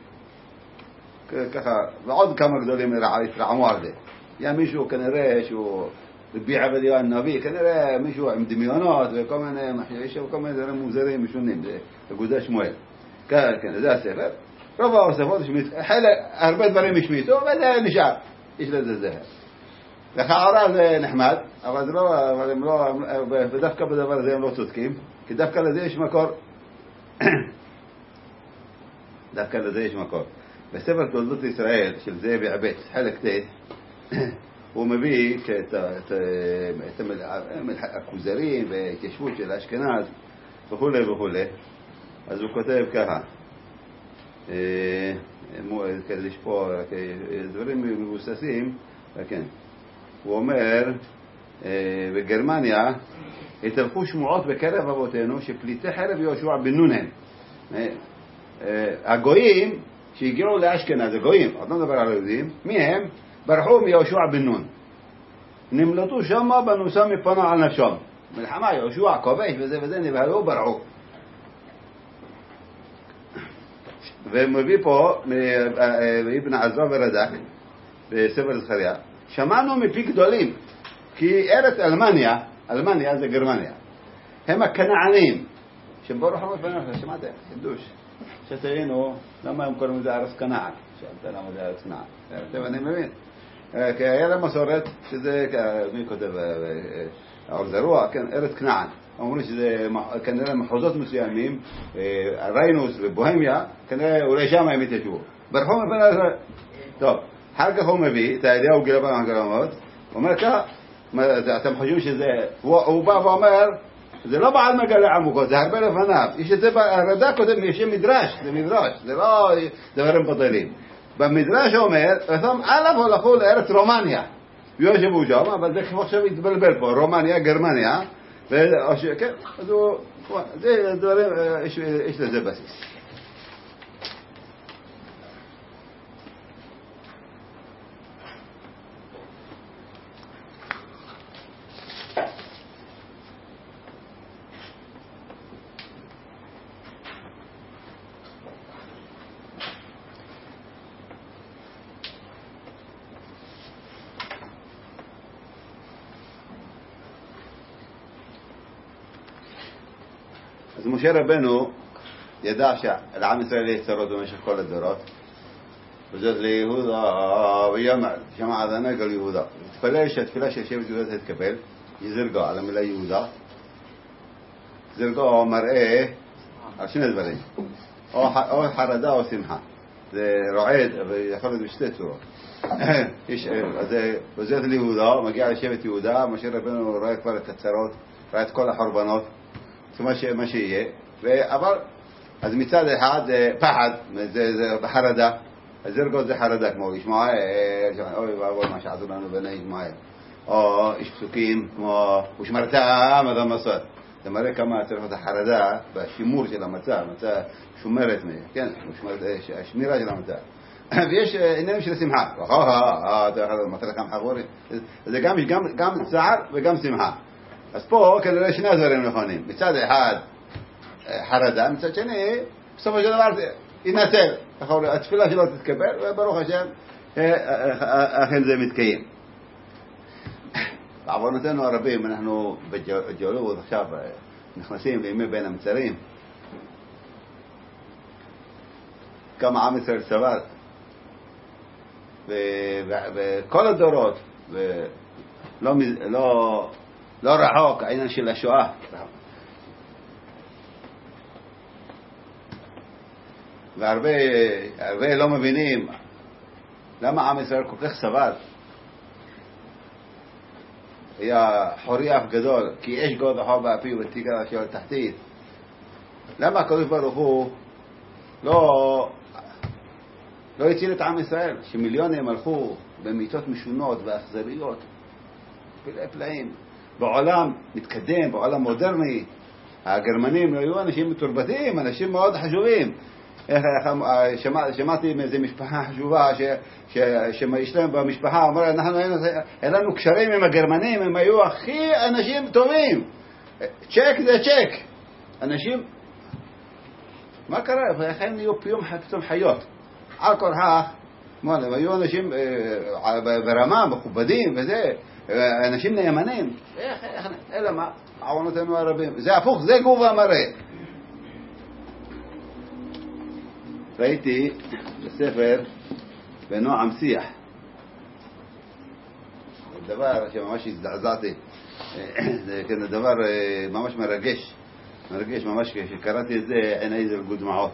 ככה, ועוד כמה גדולים התרעמו על זה. היה מישהו כנראה שהוא רבי עבדיה הנביא, כנראה מישהו עם דמיונות וכל מיני מחיישים וכל מיני דברים מוזרים משונים, זה אגודת שמואל. כן, כן, זה הספר. רוב ההוספות, הרבה דברים השמיטו, וזה נשאר. יש לזה זהר. לכאורה זה נחמד, אבל זה לא, אבל הם לא, ודווקא בדבר הזה הם לא צודקים, כי דווקא לזה יש מקור. דווקא לזה יש מקור. בספר תולדות ישראל של זאב יעבץ, חלק ט', הוא מביא את הכוזרים וההתיישבות של אשכנז וכו' וכו'. אז הוא כותב ככה, יש פה דברים מבוססים, כן. הוא אומר, בגרמניה התהלכו שמועות בקרב אבותינו שפליטי חרב יהושע בן נון הם. הגויים שהגיעו לאשכנז, הגויים, עוד לא מדבר על היהודים, מי הם? ברחו מיהושע בן נון. נמלטו שמה בנוסה מפנה על נפשם. מלחמה, יהושע כובש וזה וזה, נבהלו, ברחו. ומביא פה מאבן עזרא ורד"ק בספר זכריה, שמענו מפי גדולים כי ארץ אלמניה, אלמניה זה גרמניה, הם הכנענים שברוך המות בנפש. שמעתם? חידוש שתראינו למה הם קוראים לזה ארץ כנען, שאלת למה זה ארץ כנען, טוב אני מבין, כי היה להם מסורת שזה, מי כותב, האור זרוע, ארץ כנען, אומרים שזה כנראה מחוזות מסוימים, ריינוס ובוהמיה, כנראה אולי שם הם התיישבו. ברחו מפני, טוב, אחר כך הוא מביא, את הידיעה הוא גילה במחגרמות, הוא אומר כך, אתם חושבים שזה, הוא בא ואומר, זה לא בעל מגלה עמוקות, זה הרבה לפניו. יש את זה ברד"ק קודם, יש מדרש, זה מדרש, זה לא דברים בטלים. במדרש אומר, עליו הולכו לארץ רומניה, ויושבו שם, אבל זה כמו עכשיו התבלבל פה, רומניה, גרמניה, כן, אז הוא, זה דברים, יש לזה בסיס. אז משה רבנו ידע שלעם ישראל יש צרות במשך כל הדורות, וזאת ליהודה ויאמר, שמע אדוני כל יהודה. תתפלל שהתפילה של שבט יהודה תתקבל, יזרגו על המילה יהודה. זרגו מראה על שני דברים, או חרדה או שמחה. זה רועד, ויכול להיות בשתי צורות. וזאת ליהודה, מגיע לשבט יהודה, משה רבנו רואה כבר את הצרות, רואה את כל החורבנות, מה שיהיה. אבל אז מצד אחד זה פחד, זה חרדה. הזרגות זה חרדה, כמו ישמעאל, אוי ואבוי מה שעשו לנו בני ישמעאל, או איש פסוקים כמו ושמרתם אדם מסות. זה מראה כמה צריך את החרדה בשימור של המצה, המצה שומרת, כן, השמירה של המצה. ויש עניינים של שמחה, אתה יכול למצא לכם חבורים, זה גם צער וגם שמחה. אז פה כנראה שני הדברים נכונים, מצד אחד חרדה, מצד שני בסופו של דבר ינצל, התפילה שלו תתקבל, וברוך השם אכן זה מתקיים. בעוונותינו הרבים, אנחנו בגאולות עכשיו נכנסים לימי בין המצרים, כמה עם ישראל סבל, וכל הדורות, ולא לא, לא רחוק העניין של השואה, והרבה הרבה לא מבינים למה עם ישראל כל כך סבל. היה חורי אף גדול, כי אש גוד אחר באפי ותיקה השאול תחתית. למה הקדוש ברוך הוא לא לא הציל את עם ישראל, שמיליונים הלכו במיתות משונות ואכזריות, פלאי פלאים, בעולם מתקדם, בעולם מודרני. הגרמנים היו אנשים מתורבתים, אנשים מאוד חשובים. שמעתי מאיזו משפחה חשובה שיש להם במשפחה, אמר, אנחנו אין לנו קשרים עם הגרמנים, הם היו הכי אנשים טובים, צ'ק זה צ'ק, אנשים, מה קרה? ואכן נהיו פתאום חיות על כורחך, הם היו אנשים ברמה, מכובדים וזה, אנשים נאמנים, אלא מה? עוונותינו הרבים, זה הפוך, זה גובה מראה. ראיתי בספר בנועם שיח, דבר שממש הזדעזעתי, זה כזה דבר ממש מרגש, מרגש ממש, כשקראתי את זה עיניי זלגו דמעות.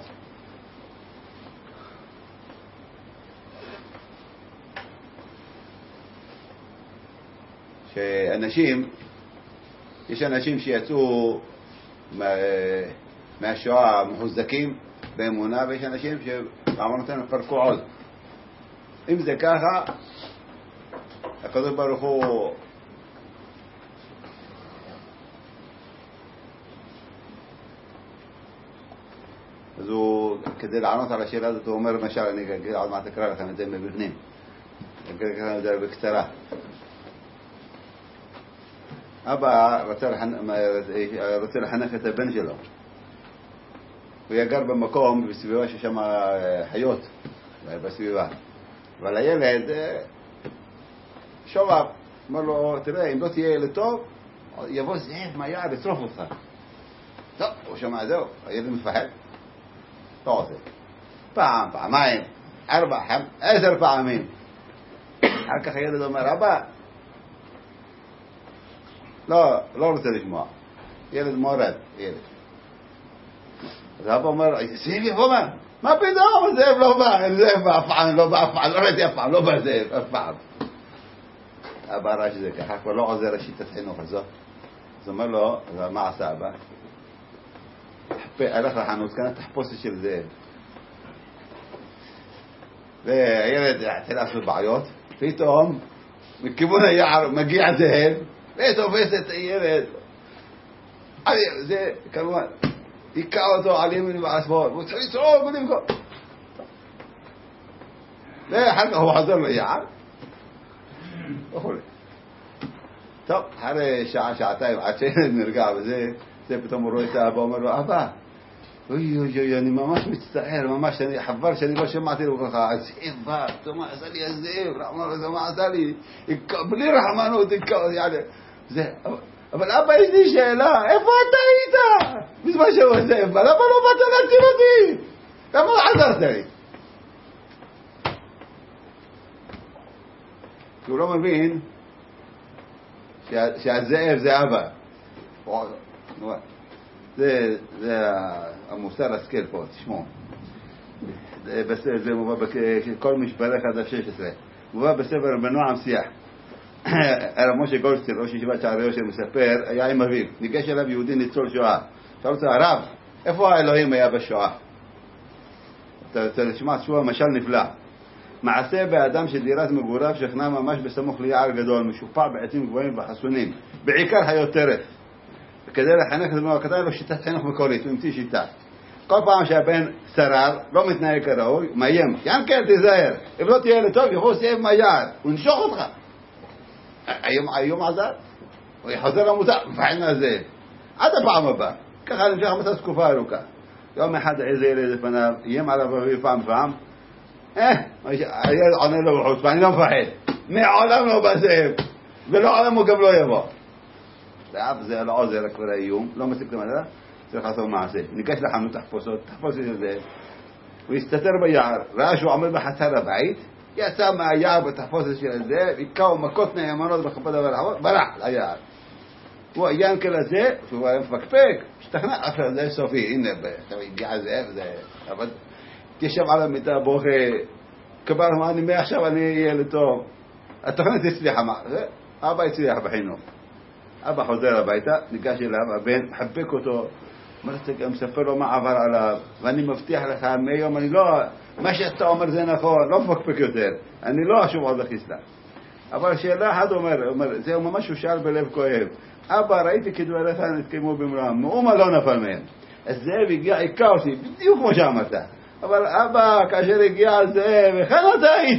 שאנשים, יש אנשים שיצאו מהשואה מחוזקים באמונה, ויש אנשים שבעוונותינו פרקו עוד. אם זה ככה, הקדוש ברוך הוא אז הוא, כדי לענות על השאלה הזאת, הוא אומר למשל, אני אגיד עוד מעט אקרא לכם את זה מבפנים, אקרא לכם את זה בקצרה. אבא רצה לחנך את הבן שלו, הוא יגר במקום בסביבה ששם חיות בסביבה, אבל הילד שובב, אמר לו, תראה, אם לא תהיה ילד טוב יבוא זאב מהיער יצרוף אותך. טוב, הוא שמע זהו, הילד מפחד, לא עושה, פעם, פעמיים, ארבע, עשר פעמים. אחר כך הילד אומר, אבא לא, לא רוצה לשמוע, ילד מורד, ילד. אז אבא אומר, זאב יבוא מה? מה פתאום? זאב לא בא, זאב בא אף פעם, לא בא אף פעם, לא ראיתי אף פעם, לא בא זאב אף פעם. אבא ראה שזה ככה, כבר לא עוזר לשיטת חינוך הזאת. אז אומר לו, מה עשה אבא? הלך לחנות, קנה תחפושת של זאב. והילד התחיל לעשות בעיות, פתאום מכיוון היער מגיע זאב, ותופס את הילד. זה כמובן היכה אותו על ימין ועל שמאל, והוא צריך לצעוק ולמכור. ואחר כך הוא חזר ליער וכו'. טוב, אחרי שעה, שעתיים, עד שילד נרגע וזה, זה פתאום הוא רואה את האבא, אומר לו, אבא, אוי אוי אוי, אני ממש מצטער, ממש, חבר שאני לא שמעתי לו ככה, הזאב בא, מה עשה לי הזאב, אמר לו, מה עשה לי, בלי רחמנות, זה, אבל אבא, יש לי שאלה, איפה אתה היית? בזמן שהוא עושה, למה לא באת להציל אותי? למה לא עזרת לי? כי הוא לא מבין שהזאב זה אבא. זה, זה המוסר השכל פה, תשמעו. זה מובא בכל משברך עד שש עשרה. מובא בספר בנועם שיח. הרב משה גולדשטיין, ראש ישיבת שערי יושר, מספר, היה עם אביו. ניגש אליו יהודי ניצול שואה. שאל אותו, הרב, איפה האלוהים היה בשואה? אתה רוצה לשמוע שואה, משל נפלא. מעשה באדם שדירת מגוריו שכנה ממש בסמוך ליער גדול, משופע בעצים גבוהים וחסונים, בעיקר חיות טרף. וכדי לחנך את בנו הקטן לו שיטת חינוך מקורית, הוא המציא שיטה. כל פעם שהבן שרר, לא מתנהג כראוי, מאיים, ינקל תיזהר, אם לא תהיה לטוב, יכול סייב מהיער, הוא נשוך אותך. היום, היום עזר, הוא יחוזר למותר, מפחד מהזה. עד הפעם הבאה, ככה נמשך מצא תקופה ארוכה. יום אחד איזה ילד לפניו, איים עליו אביו פעם פעם, אה, הילד עונה לו בחוץ, ואני לא מפחד, מעולם לא בזאב, ולא עולם הוא גם לא יבוא. זה לא עוזר כבר האיום, לא מסיק למדע, צריך לעשות מעשה. ניגש לחנות תחפושות, תחפוש את זה, הוא הסתתר ביער, ראה שהוא עומד בחצר הבית, יצא מהיער בתחפושת של זה, ויקעו מכות נאמנות בכפות ולחבות, ברח ליער. הוא הינקל הזה, שהוא היה מפקפק, השתכנע, עכשיו זה סופי, הנה, עכשיו הגיע זה, זה, אבל תשב על המיטה, בוכה, כבר אמר, אני מעכשיו אני אהיה לטוב. התוכנית הצליחה, אבא הצליח בחינוך. אבא חוזר הביתה, ניגש אליו, הבן מחבק אותו, מספר לו מה עבר עליו, ואני מבטיח לך, מהיום אני לא, מה שאתה אומר זה נכון, לא מפקפק יותר, אני לא אשוב עוד לחיסלה. אבל שאלה אחת אומר, אומר, זה ממש הוא שאל בלב כואב, אבא, ראיתי כדבריך נתקיימו במלואם, מאומה לא נפל מהם. הזאב הגיע, עיקה אותי, בדיוק כמו שאמרת. אבל אבא, כאשר הגיע הזאב, וכאן אתה היית.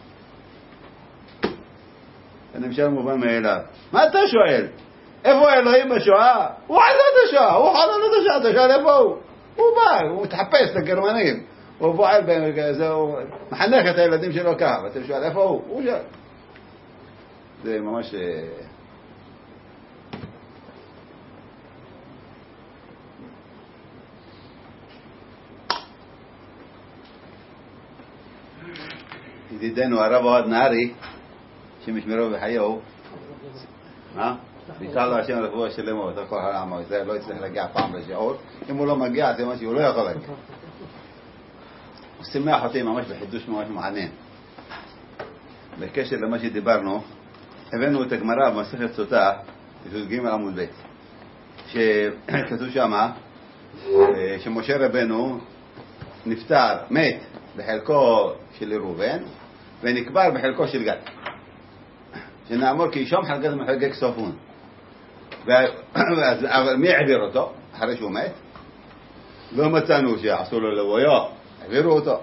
אני משל מובן מאליו. מה אתה שואל? איפה האלוהים בשואה? הוא עזר את השואה, הוא חלל את השואה, אתה שואל איפה הוא? הוא בא, הוא מתחפש לגרמנים. הוא פועל בזה, הוא מחנך את הילדים שלו ככה, ואתם שואל איפה הוא? הוא שואל. זה ממש... ידידנו הרב אוהד נהרי, שמשמרו בחיו, מה? בישר לו השם רפואה שלמו, את הכל העם, זה לא יצטרך להגיע פעם בשעות, אם הוא לא מגיע זה משהו, הוא לא יכול להגיע. הוא שמח אותי ממש בחידוש ממש מעניין. בקשר למה שדיברנו, הבאנו את הגמרא במסכת סוטה, יסוד ג' עמוד ב', שכתוב שמה, שמשה רבנו נפטר, מת בחלקו של ראובן, ונקבר בחלקו של גד. שנאמר כי ישום חלקת מחלקי כסופון. אבל מי העביר אותו? אחרי שהוא מת? לא מצאנו שעשו לו לוויה, העבירו אותו.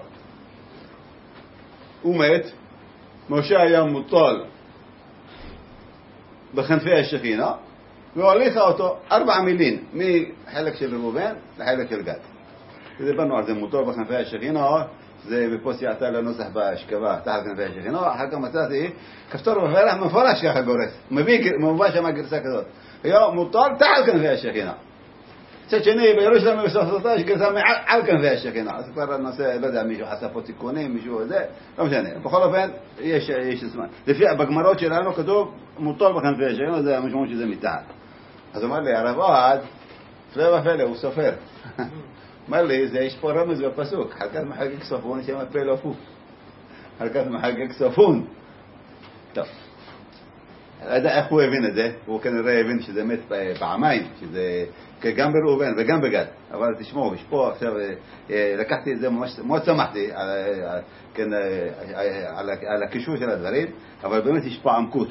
הוא מת, משה היה מוטל בכנפי השכינה, והוליכה אותו ארבע מילים, מחלק של ראובן לחלק של גד. דיברנו על זה מוטל בכנפי השכינה, זה בפה סייעתה לנוסח בהשכבה, תחת כנפי השכינה, אחר כך מצאתי, כפתור בפרח מפורש ככה גורס, מביא שם גרסה כזאת. היום מוטל תחת כנפי השכינה. מצד שני, בירושלים ובסופתותה יש גרסה מעל כנפי השכינה. אז כבר נעשה, לא יודע, מישהו עשה פה תיקונים, מישהו זה, לא משנה. בכל אופן, יש זמן. לפי, בגמרות שלנו כתוב, מוטל בכנפי השכינה, זה המשמעות שזה מתחת. אז אומר לי, הרב אוהד, פלא ופלא, הוא סופר. אומר לי, זה יש פה רמז בפסוק, חלקת מחלקי כסופון, שם הפה לא פוף. חלקת מחלקי כסופון. טוב. לא יודע איך הוא הבין את זה, הוא כנראה הבין שזה מת פעמיים, שזה גם בראובן וגם בגד. אבל תשמעו, יש פה עכשיו, לקחתי את זה ממש, מאוד שמחתי על הקישור של הדברים, אבל באמת יש פה עמקות.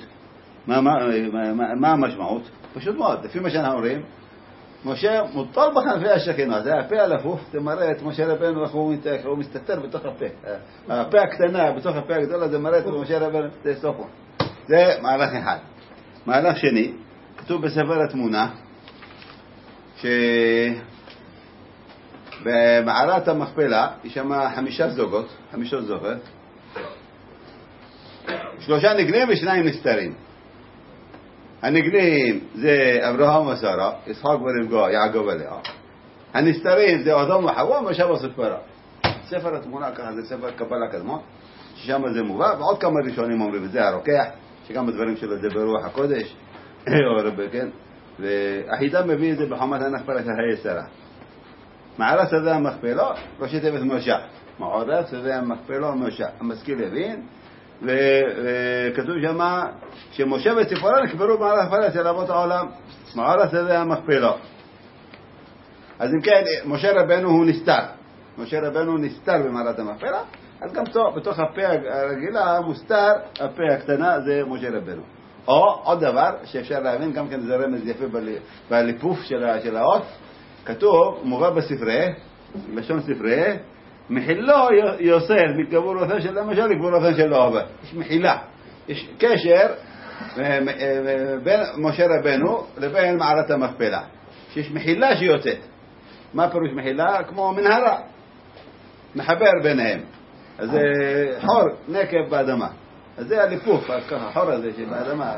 מה המשמעות? פשוט מאוד, לפי מה שאנחנו רואים, משה מוטל בכנפי השכינה, זה הפה הלפוף, זה מראה את משה רבנו איך הוא מסתתר בתוך הפה. הפה הקטנה בתוך הפה הגדולה, זה מראה את משה רבנו, זה סופו. זה מהלך אחד. מהלך שני, כתוב בספר התמונה, שבמערת המכפלה יש שם חמישה זוגות, חמישות זוגות, שלושה נגנים ושניים נסתרים. הנגלים זה אברהם ושרה, יצחק ורבקה, יעקב ולאה. הנסתרים זה אדם וחווה, משה וספרה. ספר התמונה ככה זה ספר קבלה קדמון, ששם זה מובא, ועוד כמה ראשונים אומרים, וזה הרוקח, שגם בדברים שלו זה ברוח הקודש, או רבי, כן? והחידה מביא את זה בחומת הנכפלה של חיי שרה. מערת שדה המכפלה, ראשי תיבת משה. מערת שדה המכפלה משה. המשכיל הבין, וכתוב שמה שמשה וציפורה נקברו במערת הפעלה של אבות העולם. מערת שדה המכפלה. אז אם כן, משה רבנו הוא נסתר. משה רבנו נסתר במערת המכפלה, אז גם בתוך הפה הרגילה מוסתר, הפה הקטנה זה משה רבנו. או עוד דבר שאפשר להבין, גם כן זה רמז יפה בליפוף של האות, כתוב, מובא בספרי, לשון ספרי, מחילו יוסף מגבור אופן של למשל לגבור אופן של אוהבה. יש מחילה, יש קשר בין משה רבנו לבין מערת המכפלה, שיש מחילה שיוצאת. מה פירוש מחילה? כמו מנהרה, מחבר ביניהם. אז זה חור נקב באדמה. אז זה הליפוף, החור הזה שבאדמה,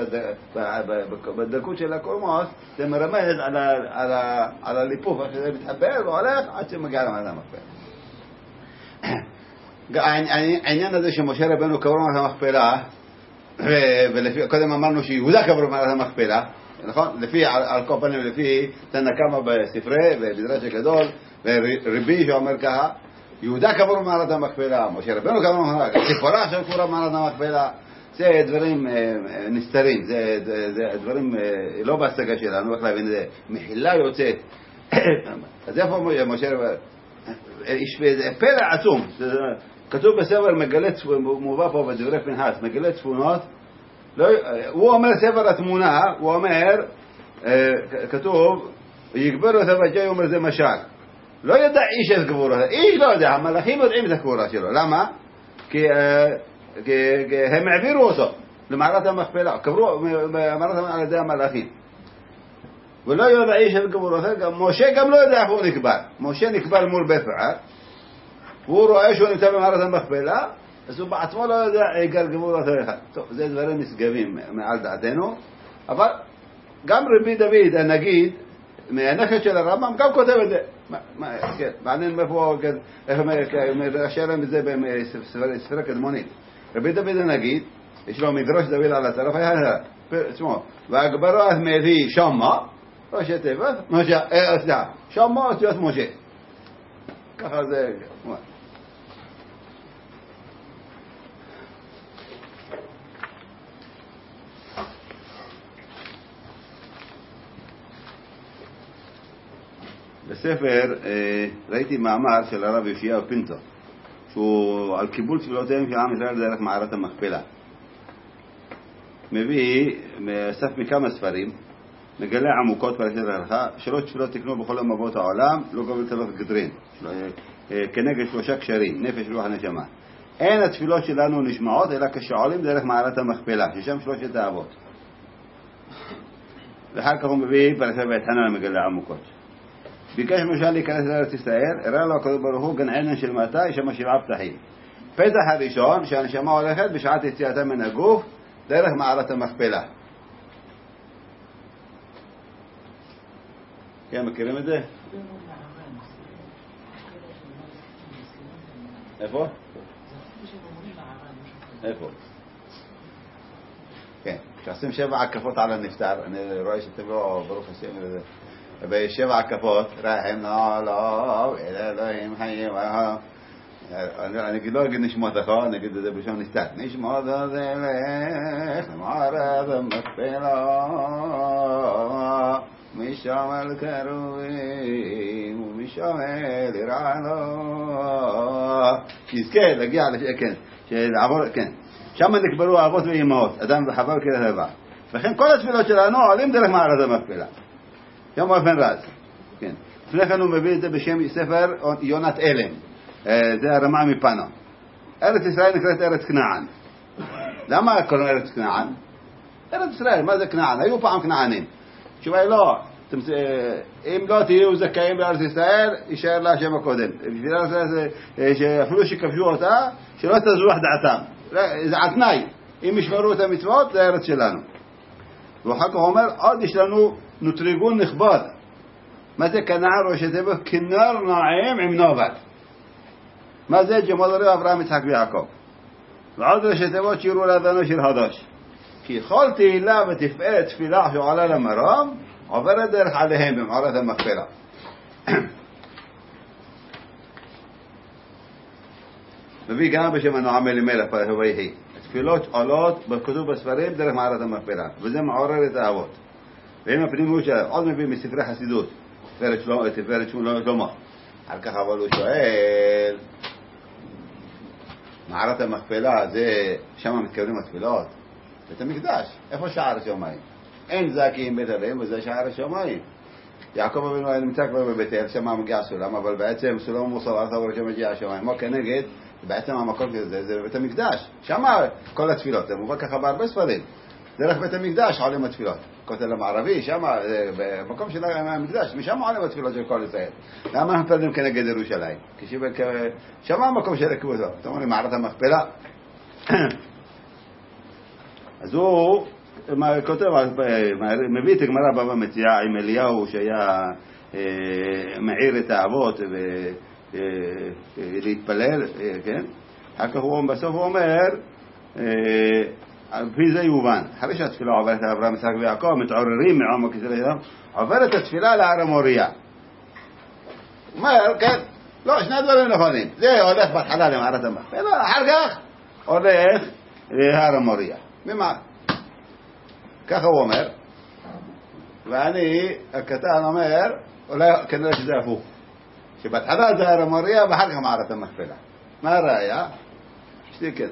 בדקות של הקורמוס, זה מרמז על הליפוף, שזה מתחבר והולך עד שמגיע למערת המכפלה. העניין הזה שמשה רבנו קבור במערת המכפלה, וקודם אמרנו שיהודה קבור במערת המכפלה, נכון? לפי, על כל פנים, לפי תנא קמא בספרי ובדרש הגדול, ורבי שאומר ככה, יהודה קבור במערת המכפלה, משה רבנו קבור במערת המכפלה, ציפורה עכשיו קבורה במערת המכפלה, זה דברים נסתרים, זה, זה, זה דברים לא בהשגה שלנו, איך להבין את זה, מחילה יוצאת. אז איפה משה רבנו? יש פלא עצום, כתוב בספר מגלה, מובא פה בדברי פנחס, מגלה צפונות, הוא אומר ספר התמונה, הוא אומר, כתוב, יגברו את הבג'י, הוא אומר זה משל. לא ידע איש את גבורה, איש לא יודע, המלאכים יודעים את הגבורה שלו. למה? כי הם העבירו אותו למערת המכפלה, קברו במערת המכפלה על ידי המלאכים. ולא יודע איש את גבורה, משה גם לא יודע איפה הוא נקבל. משה נקבל מול בית פרעה, והוא רואה שהוא נמצא במערת המכפלה, אז הוא בעצמו לא יודע עיקר גבורה אחד. טוב, זה דברים נשגבים מעל דעתנו, אבל גם רבי דוד, הנגיד, מהנכד של הרמב"ם, גם כותב את זה. כן, מעניין מאיפה, איך מרשא להם את זה בספר הקדמונית. רבי דוד הנגיד, יש לו מדרש דוד על הצרף, עצמו, והגברו אז מביא שמה, ראשי תיבות, משה, סליחה, שמה אותיות משה. ככה זה, בספר ראיתי מאמר של הרב יאשיהו פינטו שהוא על קיבול תפילותיהם של עם ישראל דרך מערת המכפלה. מביא, אסף מכמה ספרים, מגלה עמוקות פרשת ההלכה, שלוש תפילות תקנו בכל אבות העולם, לא גובל תלות גדרין, כנגד שלושה קשרים, נפש רוח נשמה. אין התפילות שלנו נשמעות אלא כשעולים דרך מערת המכפלה, ששם שלושת האבות. ואחר כך הוא מביא פרשת בית חנן מגלה עמוקות. ביקש משה להיכנס לארץ ישראל, הראה לו הקדוש ברוך הוא גן עדן של מתי, שם שבעה פתחים. פתח הראשון שהנשמה הולכת בשעת יציאתה מן הגוף דרך מערת המכפלה. כן, מכירים את זה? איפה? איפה? כן, כשעושים שבע הקפות על הנפטר, אני רואה שאתם לא ברוך השם לזה. בשבע הקפות, רחם נעלו, אל אלוהים חיים, אני לא אגיד נשמות לך, אני אגיד את זה בשם נסתת. נשמות זה לך, למערת המכפלה, משם אל קרובים, ומשם אל ירענו. שיזכה, להגיע, כן, שלעבור, כן. שם נקברו אבות ואימהות, אדם וחבר כדי הבא. וכן כל התפילות שלנו עולים דרך מערת המכפלה. יום אופן רז, כן. לפני כן הוא מביא את זה בשם ספר יונת אלם, זה הרמה מפנו. ארץ ישראל נקראת ארץ כנען. למה קוראים ארץ כנען? ארץ ישראל, מה זה כנען? היו פעם כנענים. תשובה היא לא, אם לא תהיו זכאים בארץ ישראל, יישאר לה השם הקודם. בשביל ארץ ישראל, שאפילו שכבשו אותה, שלא תזרוח דעתם. זה על תנאי. אם ישמרו את המצוות, זה הארץ שלנו. ואחר כך אומר, עוד יש לנו נוטריגון נכבד. מה זה כנער ראשי תיבות? כנר נעים עם נובד. מה זה? ג'מאל אברהם יצחק ויעקב. ועוד ראשי תיבות שירו לאדונו שיר חדש. כי כל תהילה ותפארת תפילה שעולה למרום עוברת דרך עליהם במערת המכפלה. מביא גם בשם הנועם אלימלך ויהי. התפילות עולות בכתוב בספרים דרך מערת המכפלה, וזה מעורר את האהבות. ואם הפנימיות שלה עוד מביא מספרי חסידות, תפארת שלמה. על כך אבל הוא שואל, מערת המכפלה זה שם מתכוונים התפילות? בית המקדש, איפה שער השמיים? אין זקים בית אלים וזה שער השמיים. יעקב אבינו היה נמצא כבר בבית אל, שם מגיע סולם, אבל בעצם סולם מוסר אבל שם מגיע השמיים. מה כנגד? בעצם המקום הזה זה בית המקדש. שם כל התפילות, זה מובא ככה בהרבה ספרים. דרך בית המקדש עולים התפילות. כותל המערבי, שם, במקום של המקדש, משם עולים התפילות של כל ישראל. למה אנחנו מתפללים כנגד ירושלים? שם המקום של הכבודו. זאת אומרת, מערת המכפלה. אז הוא כותב, מביא את הגמרא בבא מציעא עם אליהו שהיה מעיר את האבות ולהתפלל, כן? אחר כך הוא בסוף הוא אומר, על פי זה יובן, אחרי שהתפילה עוברת על אברהם יצחק ויעקב, מתעוררים מעומק ישראל, עוברת התפילה להר המוריה. הוא אומר, כן, לא, שני דברים נכונים. זה הולך בהתחלה למערת המכפלה, אחר כך הולך להר המוריה. ממה? ככה הוא אומר, ואני, הקטן אומר, אולי כנראה שזה הפוך, שבהתחלה זה הר המוריה ואחר כך מערת המכפלה. מה הראיה? שתי כת.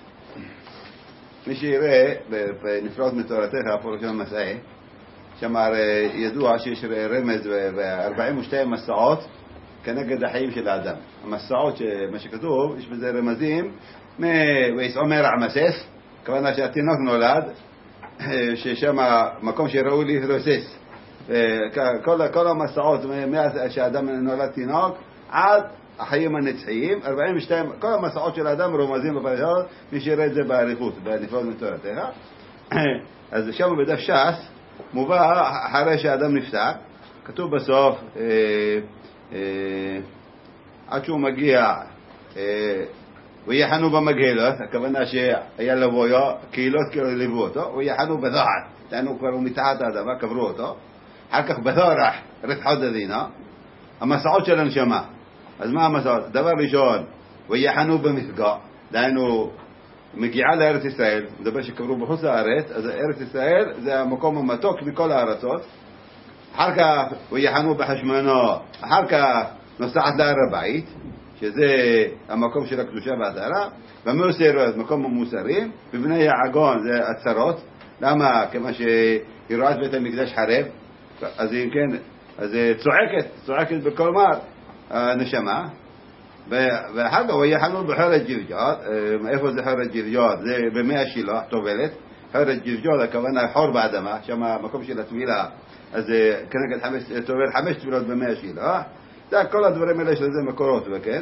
מי שיראה בנפלאות מתורתך, הפרשן מסעי, שאמר ידוע שיש רמז ב-ארבעים ושתיים מסעות כנגד החיים של האדם. המסעות, מה שכתוב, יש בזה רמזים, ויסעו מרע מסס, כוונה שהתינוק נולד, ששם מקום שראוי להתרוסס. כל, כל המסעות, מאז שהאדם נולד תינוק, עד החיים הנצחיים, ארבעים ושתיים, כל המסעות של האדם רומזים בפרשת, מי שיראה את זה בעריכות, בנפלאות מתורתך. אז שם בדף ש"ס, מובא אחרי שהאדם נפסק, כתוב בסוף, אה, אה, עד שהוא מגיע, אה, ויחנו במגהלות, הכוונה שהיה לבויו, קהילות כאילו ליוו אותו, ויחנו בזועת, דהיינו כבר הוא מתחת האדמה, קברו אותו, אחר כך בזורח, רתחות הדינה, המסעות של הנשמה. אז מה המסעות? דבר ראשון, ויחנו במפגע, דהיינו מגיעה לארץ ישראל, מדבר שקברו בחוץ לארץ, אז ארץ ישראל זה המקום המתוק מכל הארצות, אחר כך ויחנו בחשמנו, אחר כך נוסעת להר הבית, שזה המקום של הקדושה והטהרה, במוסרות, מקום המוסרים, בבני יעגון זה הצרות, למה? כמה שהיא רואה את בית המקדש חרב, אז אם כן, אז צועקת, צועקת בכל מר הנשמה, ואחר כך ויחנו בחרת ג'רג'וד, איפה זה חרת ג'רג'וד? זה במי השילוח, טובלת, חרת ג'רג'וד, הכוונה חור באדמה, שם המקום של התבילה, אז כנגד חמש, טובל חמש תבילות במי השילוח, זה כל הדברים האלה של זה מקורות, וכן?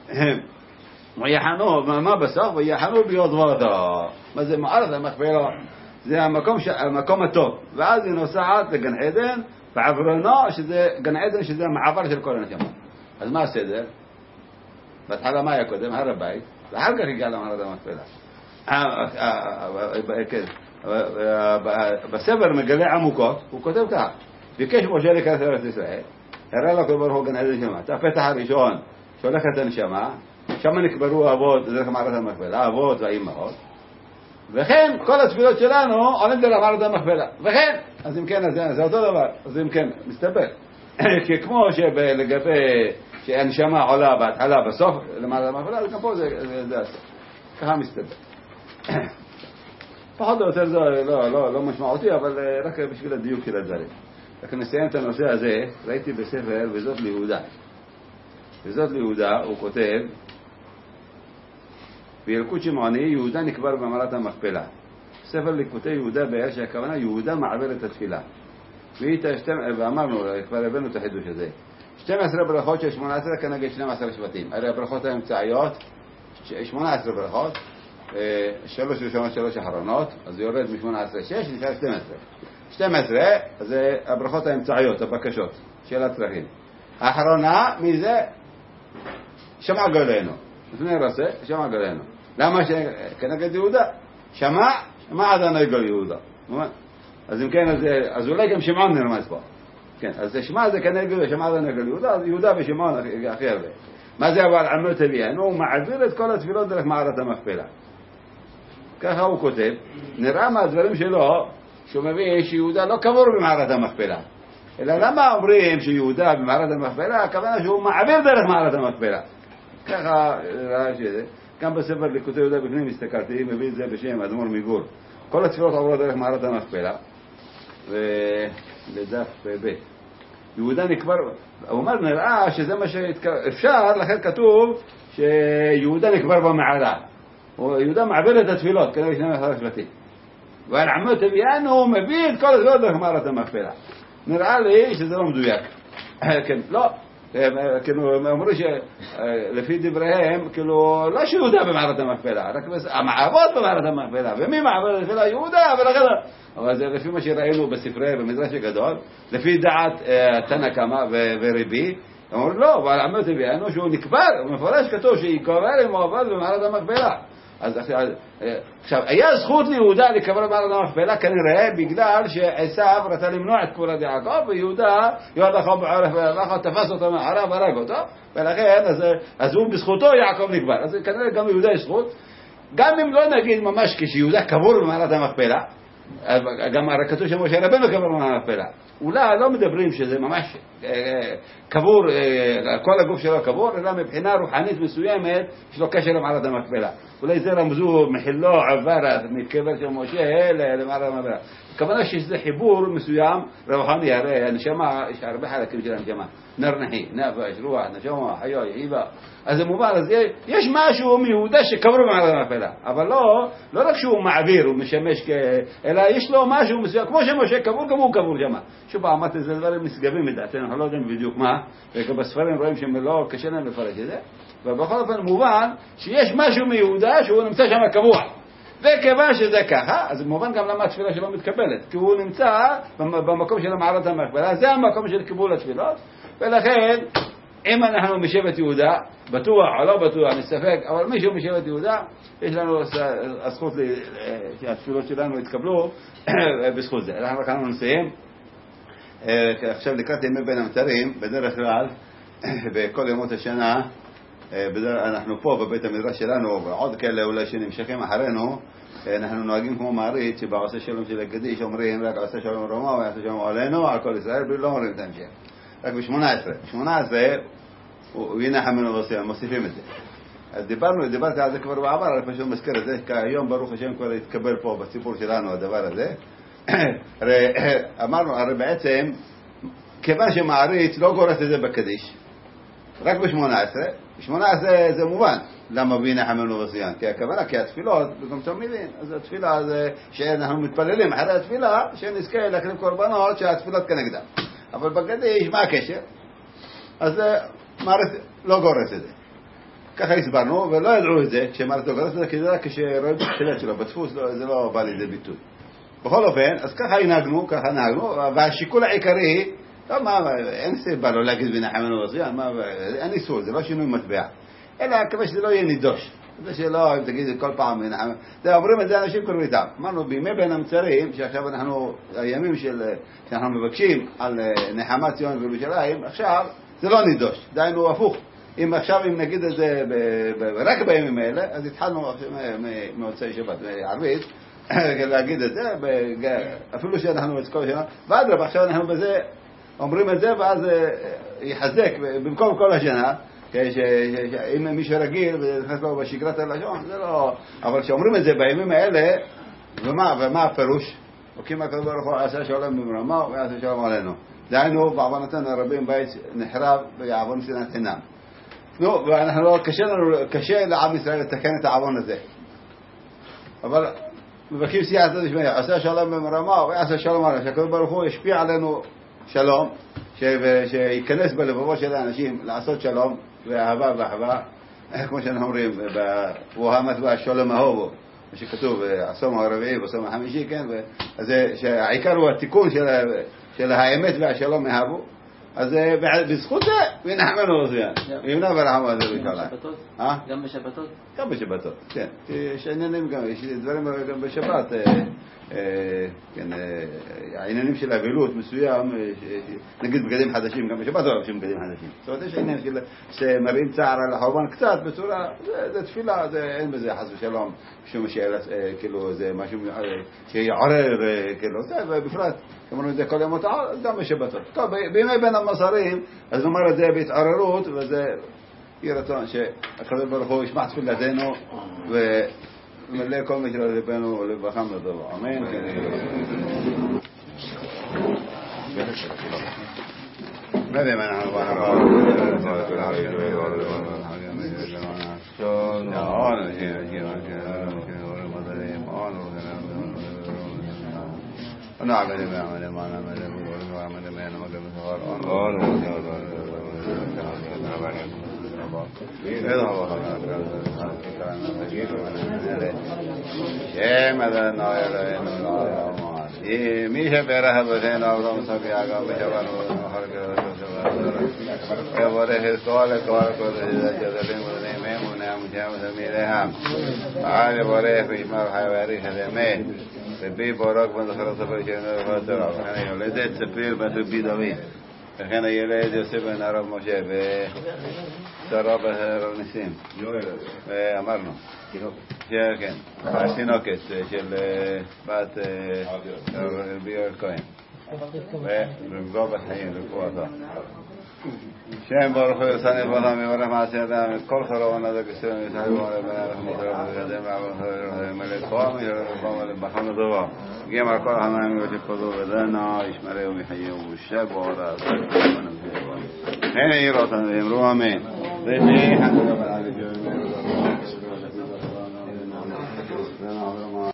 ויחנו, מה בסוף? ויחנו ביודבודו. מה זה מערת המכפלה? זה המקום, המקום הטוב. ואז היא נוסעת לגן עדן, בעברונו, שזה גן עדן, שזה המעבר של כל הנשמה. אז מה הסדר? בהתחלה מה היה קודם? הר הבית, ואחר כך הגיע למערת המכפלה. בספר מגלה עמוקות, הוא כותב כך, ביקש משה להיכנס לארץ ישראל, הראה לו כבר הוא גן עדן נשמה. את הפתח הראשון שהולך את הנשמה, שם נקברו אבות, דרך מערת המכפלה, אבות והאימהות, וכן כל התפילות שלנו עולים דרך מערת המכפלה. וכן, אז אם כן, אז זה אותו דבר. אז אם כן, מסתבר. כי כמו שלגבי שהנשמה עולה בהתחלה, בסוף למערת המכפלה, אז גם פה זה הסוף. ככה מסתבר. פחות או יותר זה לא, לא, לא משמעותי, אבל רק בשביל הדיוק של הדברים. רק נסיים את הנושא הזה, ראיתי בספר וזאת ליהודה. וזאת ליהודה, הוא כותב, בילקוט שמעוני, יהודה נקבר במערת המכפלה. ספר ליקוטי יהודה באר שהכוונה, יהודה מעבר את התפילה. ואמרנו, כבר הבאנו את החידוש הזה. שתים עשרה ברכות של שמונה עשרה כנגד שנים עשר שבטים. הרי הברכות האמצעיות, שמונה עשרה ברכות, שלוש ראשונות, שלוש אחרונות, אז זה יורד מ-שמונה עשרה שש, נשאר שתים עשרה. שתים עשרה, זה הברכות האמצעיות, הבקשות של הצרכים. האחרונה, מזה, שמע גולנו. לפני רסה, שמע גולנו. למה שכנגד יהודה? שמע, שמע עד הנגל יהודה. אז אם כן, אז, אז אולי גם שמעון נרמז פה. כן, אז שמע זה כנגד, שמע עד הנגל יהודה, אז יהודה ושמעון הכי הרבה. מה זה אבל עמוד תביאנו? הוא מעביר את כל התפילות דרך מערת המכפלה. ככה הוא כותב. נראה מהדברים שלו, שהוא מביא שיהודה לא קבור במערת המכפלה. אלא למה אומרים שיהודה במערת המכפלה? הכוונה שהוא מעביר דרך מערת המכפלה. ככה ראה שזה. גם בספר ליקוטי יהודה בפנים הסתכלתי, מביא את זה בשם אדמו"ר מגור. כל התפילות עברו דרך מערת המכפלה. ולדף ב' יהודה נקבר, הוא אומר, נראה שזה מה שאפשר, לכן כתוב שיהודה נקבר במערה. יהודה מעביר את התפילות, כנראה שני מחר שבטים. ועל עמוד תביאנו מביא את כל התפילות דרך מערת המכפלה. נראה לי שזה לא מדויק. כן, לא. כאילו, הם אמרו שלפי דבריהם, כאילו, לא שיהודה במערת המכפלה, רק המערות במערת המכפלה. ומי מעביר את התפילה? יהודה, ולכן... אבל זה לפי מה שראינו בספרי במדרש הגדול, לפי דעת תנא קמא וריבי, אמרו לא, אבל עמוד תביאנו שהוא נקבר, מפורש כתוב שיקבר עם עובד במערת המכפלה. אז עכשיו, היה זכות ליהודה לקבר במערת המכפלה כנראה בגלל שעשיו רצה למנוע את קבורת יעקב, ויהודה יורד אחו בעורף ואחו תפס אותו מהערה והרג אותו, ולכן אז, אז הוא בזכותו יעקב נקבר. אז כנראה גם ליהודה יש זכות, גם אם לא נגיד ממש כשיהודה קבור במערת המכפלה, גם כתוב שמשה רבנו קבור במערת המכפלה. אולי לא מדברים שזה ממש קבור, כל הגוף שלו קבור, אלא מבחינה רוחנית מסוימת יש לו קשר למערת המכפלה. אולי זה רמזו מחילו עברת מקבר של משה למערת המכפלה. הכוונה שזה חיבור מסוים רוחני, הרי הנשמה, יש הרבה חלקים של הנשמה, נרנחי, נפש, רוח, נשמה, חיו, יעיבה. אז זה מובן, אז יש משהו מיהודה שקבור במערת המכפלה, אבל לא, לא רק שהוא מעביר, הוא משמש כ... אלא יש לו משהו מסוים, כמו שמשה קבור, גם הוא קבור שמה. שוב, אמרתי, זה דברים נשגבים מדעתנו, אנחנו לא יודעים בדיוק מה, ובספרים רואים שלא קשה להם לפרש את זה, ובכל אופן מובן שיש משהו מיהודה שהוא נמצא שם קבוע. וכיוון שזה ככה, אז מובן גם למה התפילה שלו מתקבלת, כי הוא נמצא במקום של מערת המכפלה, זה המקום של קיבול התפילות, ולכן אם אנחנו משבט יהודה, בטוח או לא בטוח, נספק, אבל מישהו משבט יהודה, יש לנו הזכות שהתפילות שלנו יתקבלו בזכות זה. אנחנו כאן נסיים. עכשיו לקראת ימי בין המצרים, בדרך כלל, בכל ימות השנה, אנחנו פה בבית המדרש שלנו, ועוד כאלה אולי שנמשכים אחרינו, אנחנו נוהגים כמו מעריץ, שבעושה שלום של הקדיש אומרים רק עושה שלום רומה ועושה שלום עלינו, על כל ישראל, לא אומרים את ההמשך. רק ב-שמונה עשרה. ב-שמונה עשרה, הוא ינחם ממנו ועושה, מוסיפים את זה. אז דיברנו, דיברתי על זה כבר בעבר, אני פשוט מזכיר את זה, כי היום ברוך השם כבר התקבל פה בסיפור שלנו הדבר הזה. הרי אמרנו, הרי בעצם, כיוון שמעריץ לא גורס את זה בקדיש, רק ב-שמונה עשרה, ב-שמונה עשרה זה מובן, למה וינחם ממנו ועושה, כי הכוונה, כי התפילות, וגם תלמידים, אז התפילה זה שאנחנו מתפללים אחרי התפילה, שנזכה להקריב קורבנות שהתפילות כנגדם. אבל בקדיש, מה הקשר? אז מעריץ לא גורס את זה. ככה הסברנו, ולא ידעו את זה, כשמעריץ לא גורס את זה, כי זה רק כשראו את התפילות שלו, בדפוס זה לא בא לידי ביטוי. בכל אופן, אז ככה הנהגנו, ככה נהגנו, והשיקול העיקרי, לא, מה, אין סיבה לא להגיד וינחם ממנו ועושה, אין איסור, זה לא שינוי מטבע. אלא כמה שזה לא יהיה נידוש. זה שלא, אם תגיד כל פעם וינחם, זה אומרים את זה אנשים קוראים איתם. אמרנו, בימי בין המצרים, שעכשיו אנחנו, הימים של, שאנחנו מבקשים על נחמת ציון וירושלים, עכשיו זה לא נידוש, דיינו הפוך. אם עכשיו, אם נגיד את זה רק בימים האלה, אז התחלנו ממוצאי שבת, ערבית, להגיד את זה, אפילו שאנחנו את כל השנה, ועד רב, עכשיו אנחנו בזה, אומרים את זה, ואז יחזק, במקום כל השנה, אם מישהו רגיל ונכנס לו בשגרת הלשון, זה לא... אבל כשאומרים את זה בימים האלה, ומה, ומה הפירוש? וקים הקדוש ברוך הוא עשה שלום במרומו ועשה שלום עלינו. דהיינו, בעוונותינו הרבים בית נחרב ויעוון שנאת חינם. נו, ואנחנו לא, קשה לנו, קשה לעם ישראל לתקן את העוון הזה. אבל מבקשים סייעתא דשמיא, עשה שלום במרומו ועשה שלום עלינו, שהקדוש ברוך הוא ישפיע עלינו שלום, שיכנס בלבבו של האנשים לעשות שלום ואהבה ואחווה, כמו שאנחנו אומרים, ואוהמת והשלום אהובו, מה שכתוב, הסום הרביעי והסום החמישי, כן, אז שהעיקר הוא התיקון של האמת והשלום מהבו, אז בזכות זה, ונחמנו עוזיין, וימנע ורחמו הזה בישאללה. גם בשבתות? גם בשבתות, כן. יש עניינים גם, יש דברים גם בשבת, כן, העניינים של אבילות מסוים, נגיד בגדים חדשים, גם בשבת לא לובשים בגדים חדשים. זאת אומרת, יש עניין שמראים צער על החורבן קצת בצורה, זה תפילה, אין בזה חס ושלום, שום שאלה, כאילו, זה משהו שיעורר, כאילו, זה, ובפרט, אמרנו את זה כל יום אותה, גם בשבתות. טוב, בימי בין המסרים, אז נאמר את זה בהתעוררות, וזה יהיה רצון שהקדוש ברוך הוא ישמע תפילתנו, ומלא כל מקרה לבנו ולברכם לדבר. אמן. ما في من هو ونعمل ما عمل ما نعمل ونعمل ما نعمل مي شبره بدين أورام سبيعة بجوان وخرج كبره سوال كوار كود جدلين ودين مهم ونعم جام سميرهم عال بره في مر حواري هذا مه بي بارك بند خلاص بيجينا فاتر أنا يولد سبيل بتبي دوي كان يولد يوسف بن عرب مشى سرابه رنسيم أمرنا כן, התינוקת של בת רבי יואל כהן ולפגוע בחיים, לפגוע אותו שם ברוך הוא יסני בולם יברך מעשי אדם כל חרון עד הכסר ישחק בו לבנה רחמות רב וגדם מלא כוח מלא לבחון לדבר גים על כל המים ותפקדו ודנה ישמרהו מחייהו ושבו הנה יראו אותנו ויאמרו אמן ומי חנדו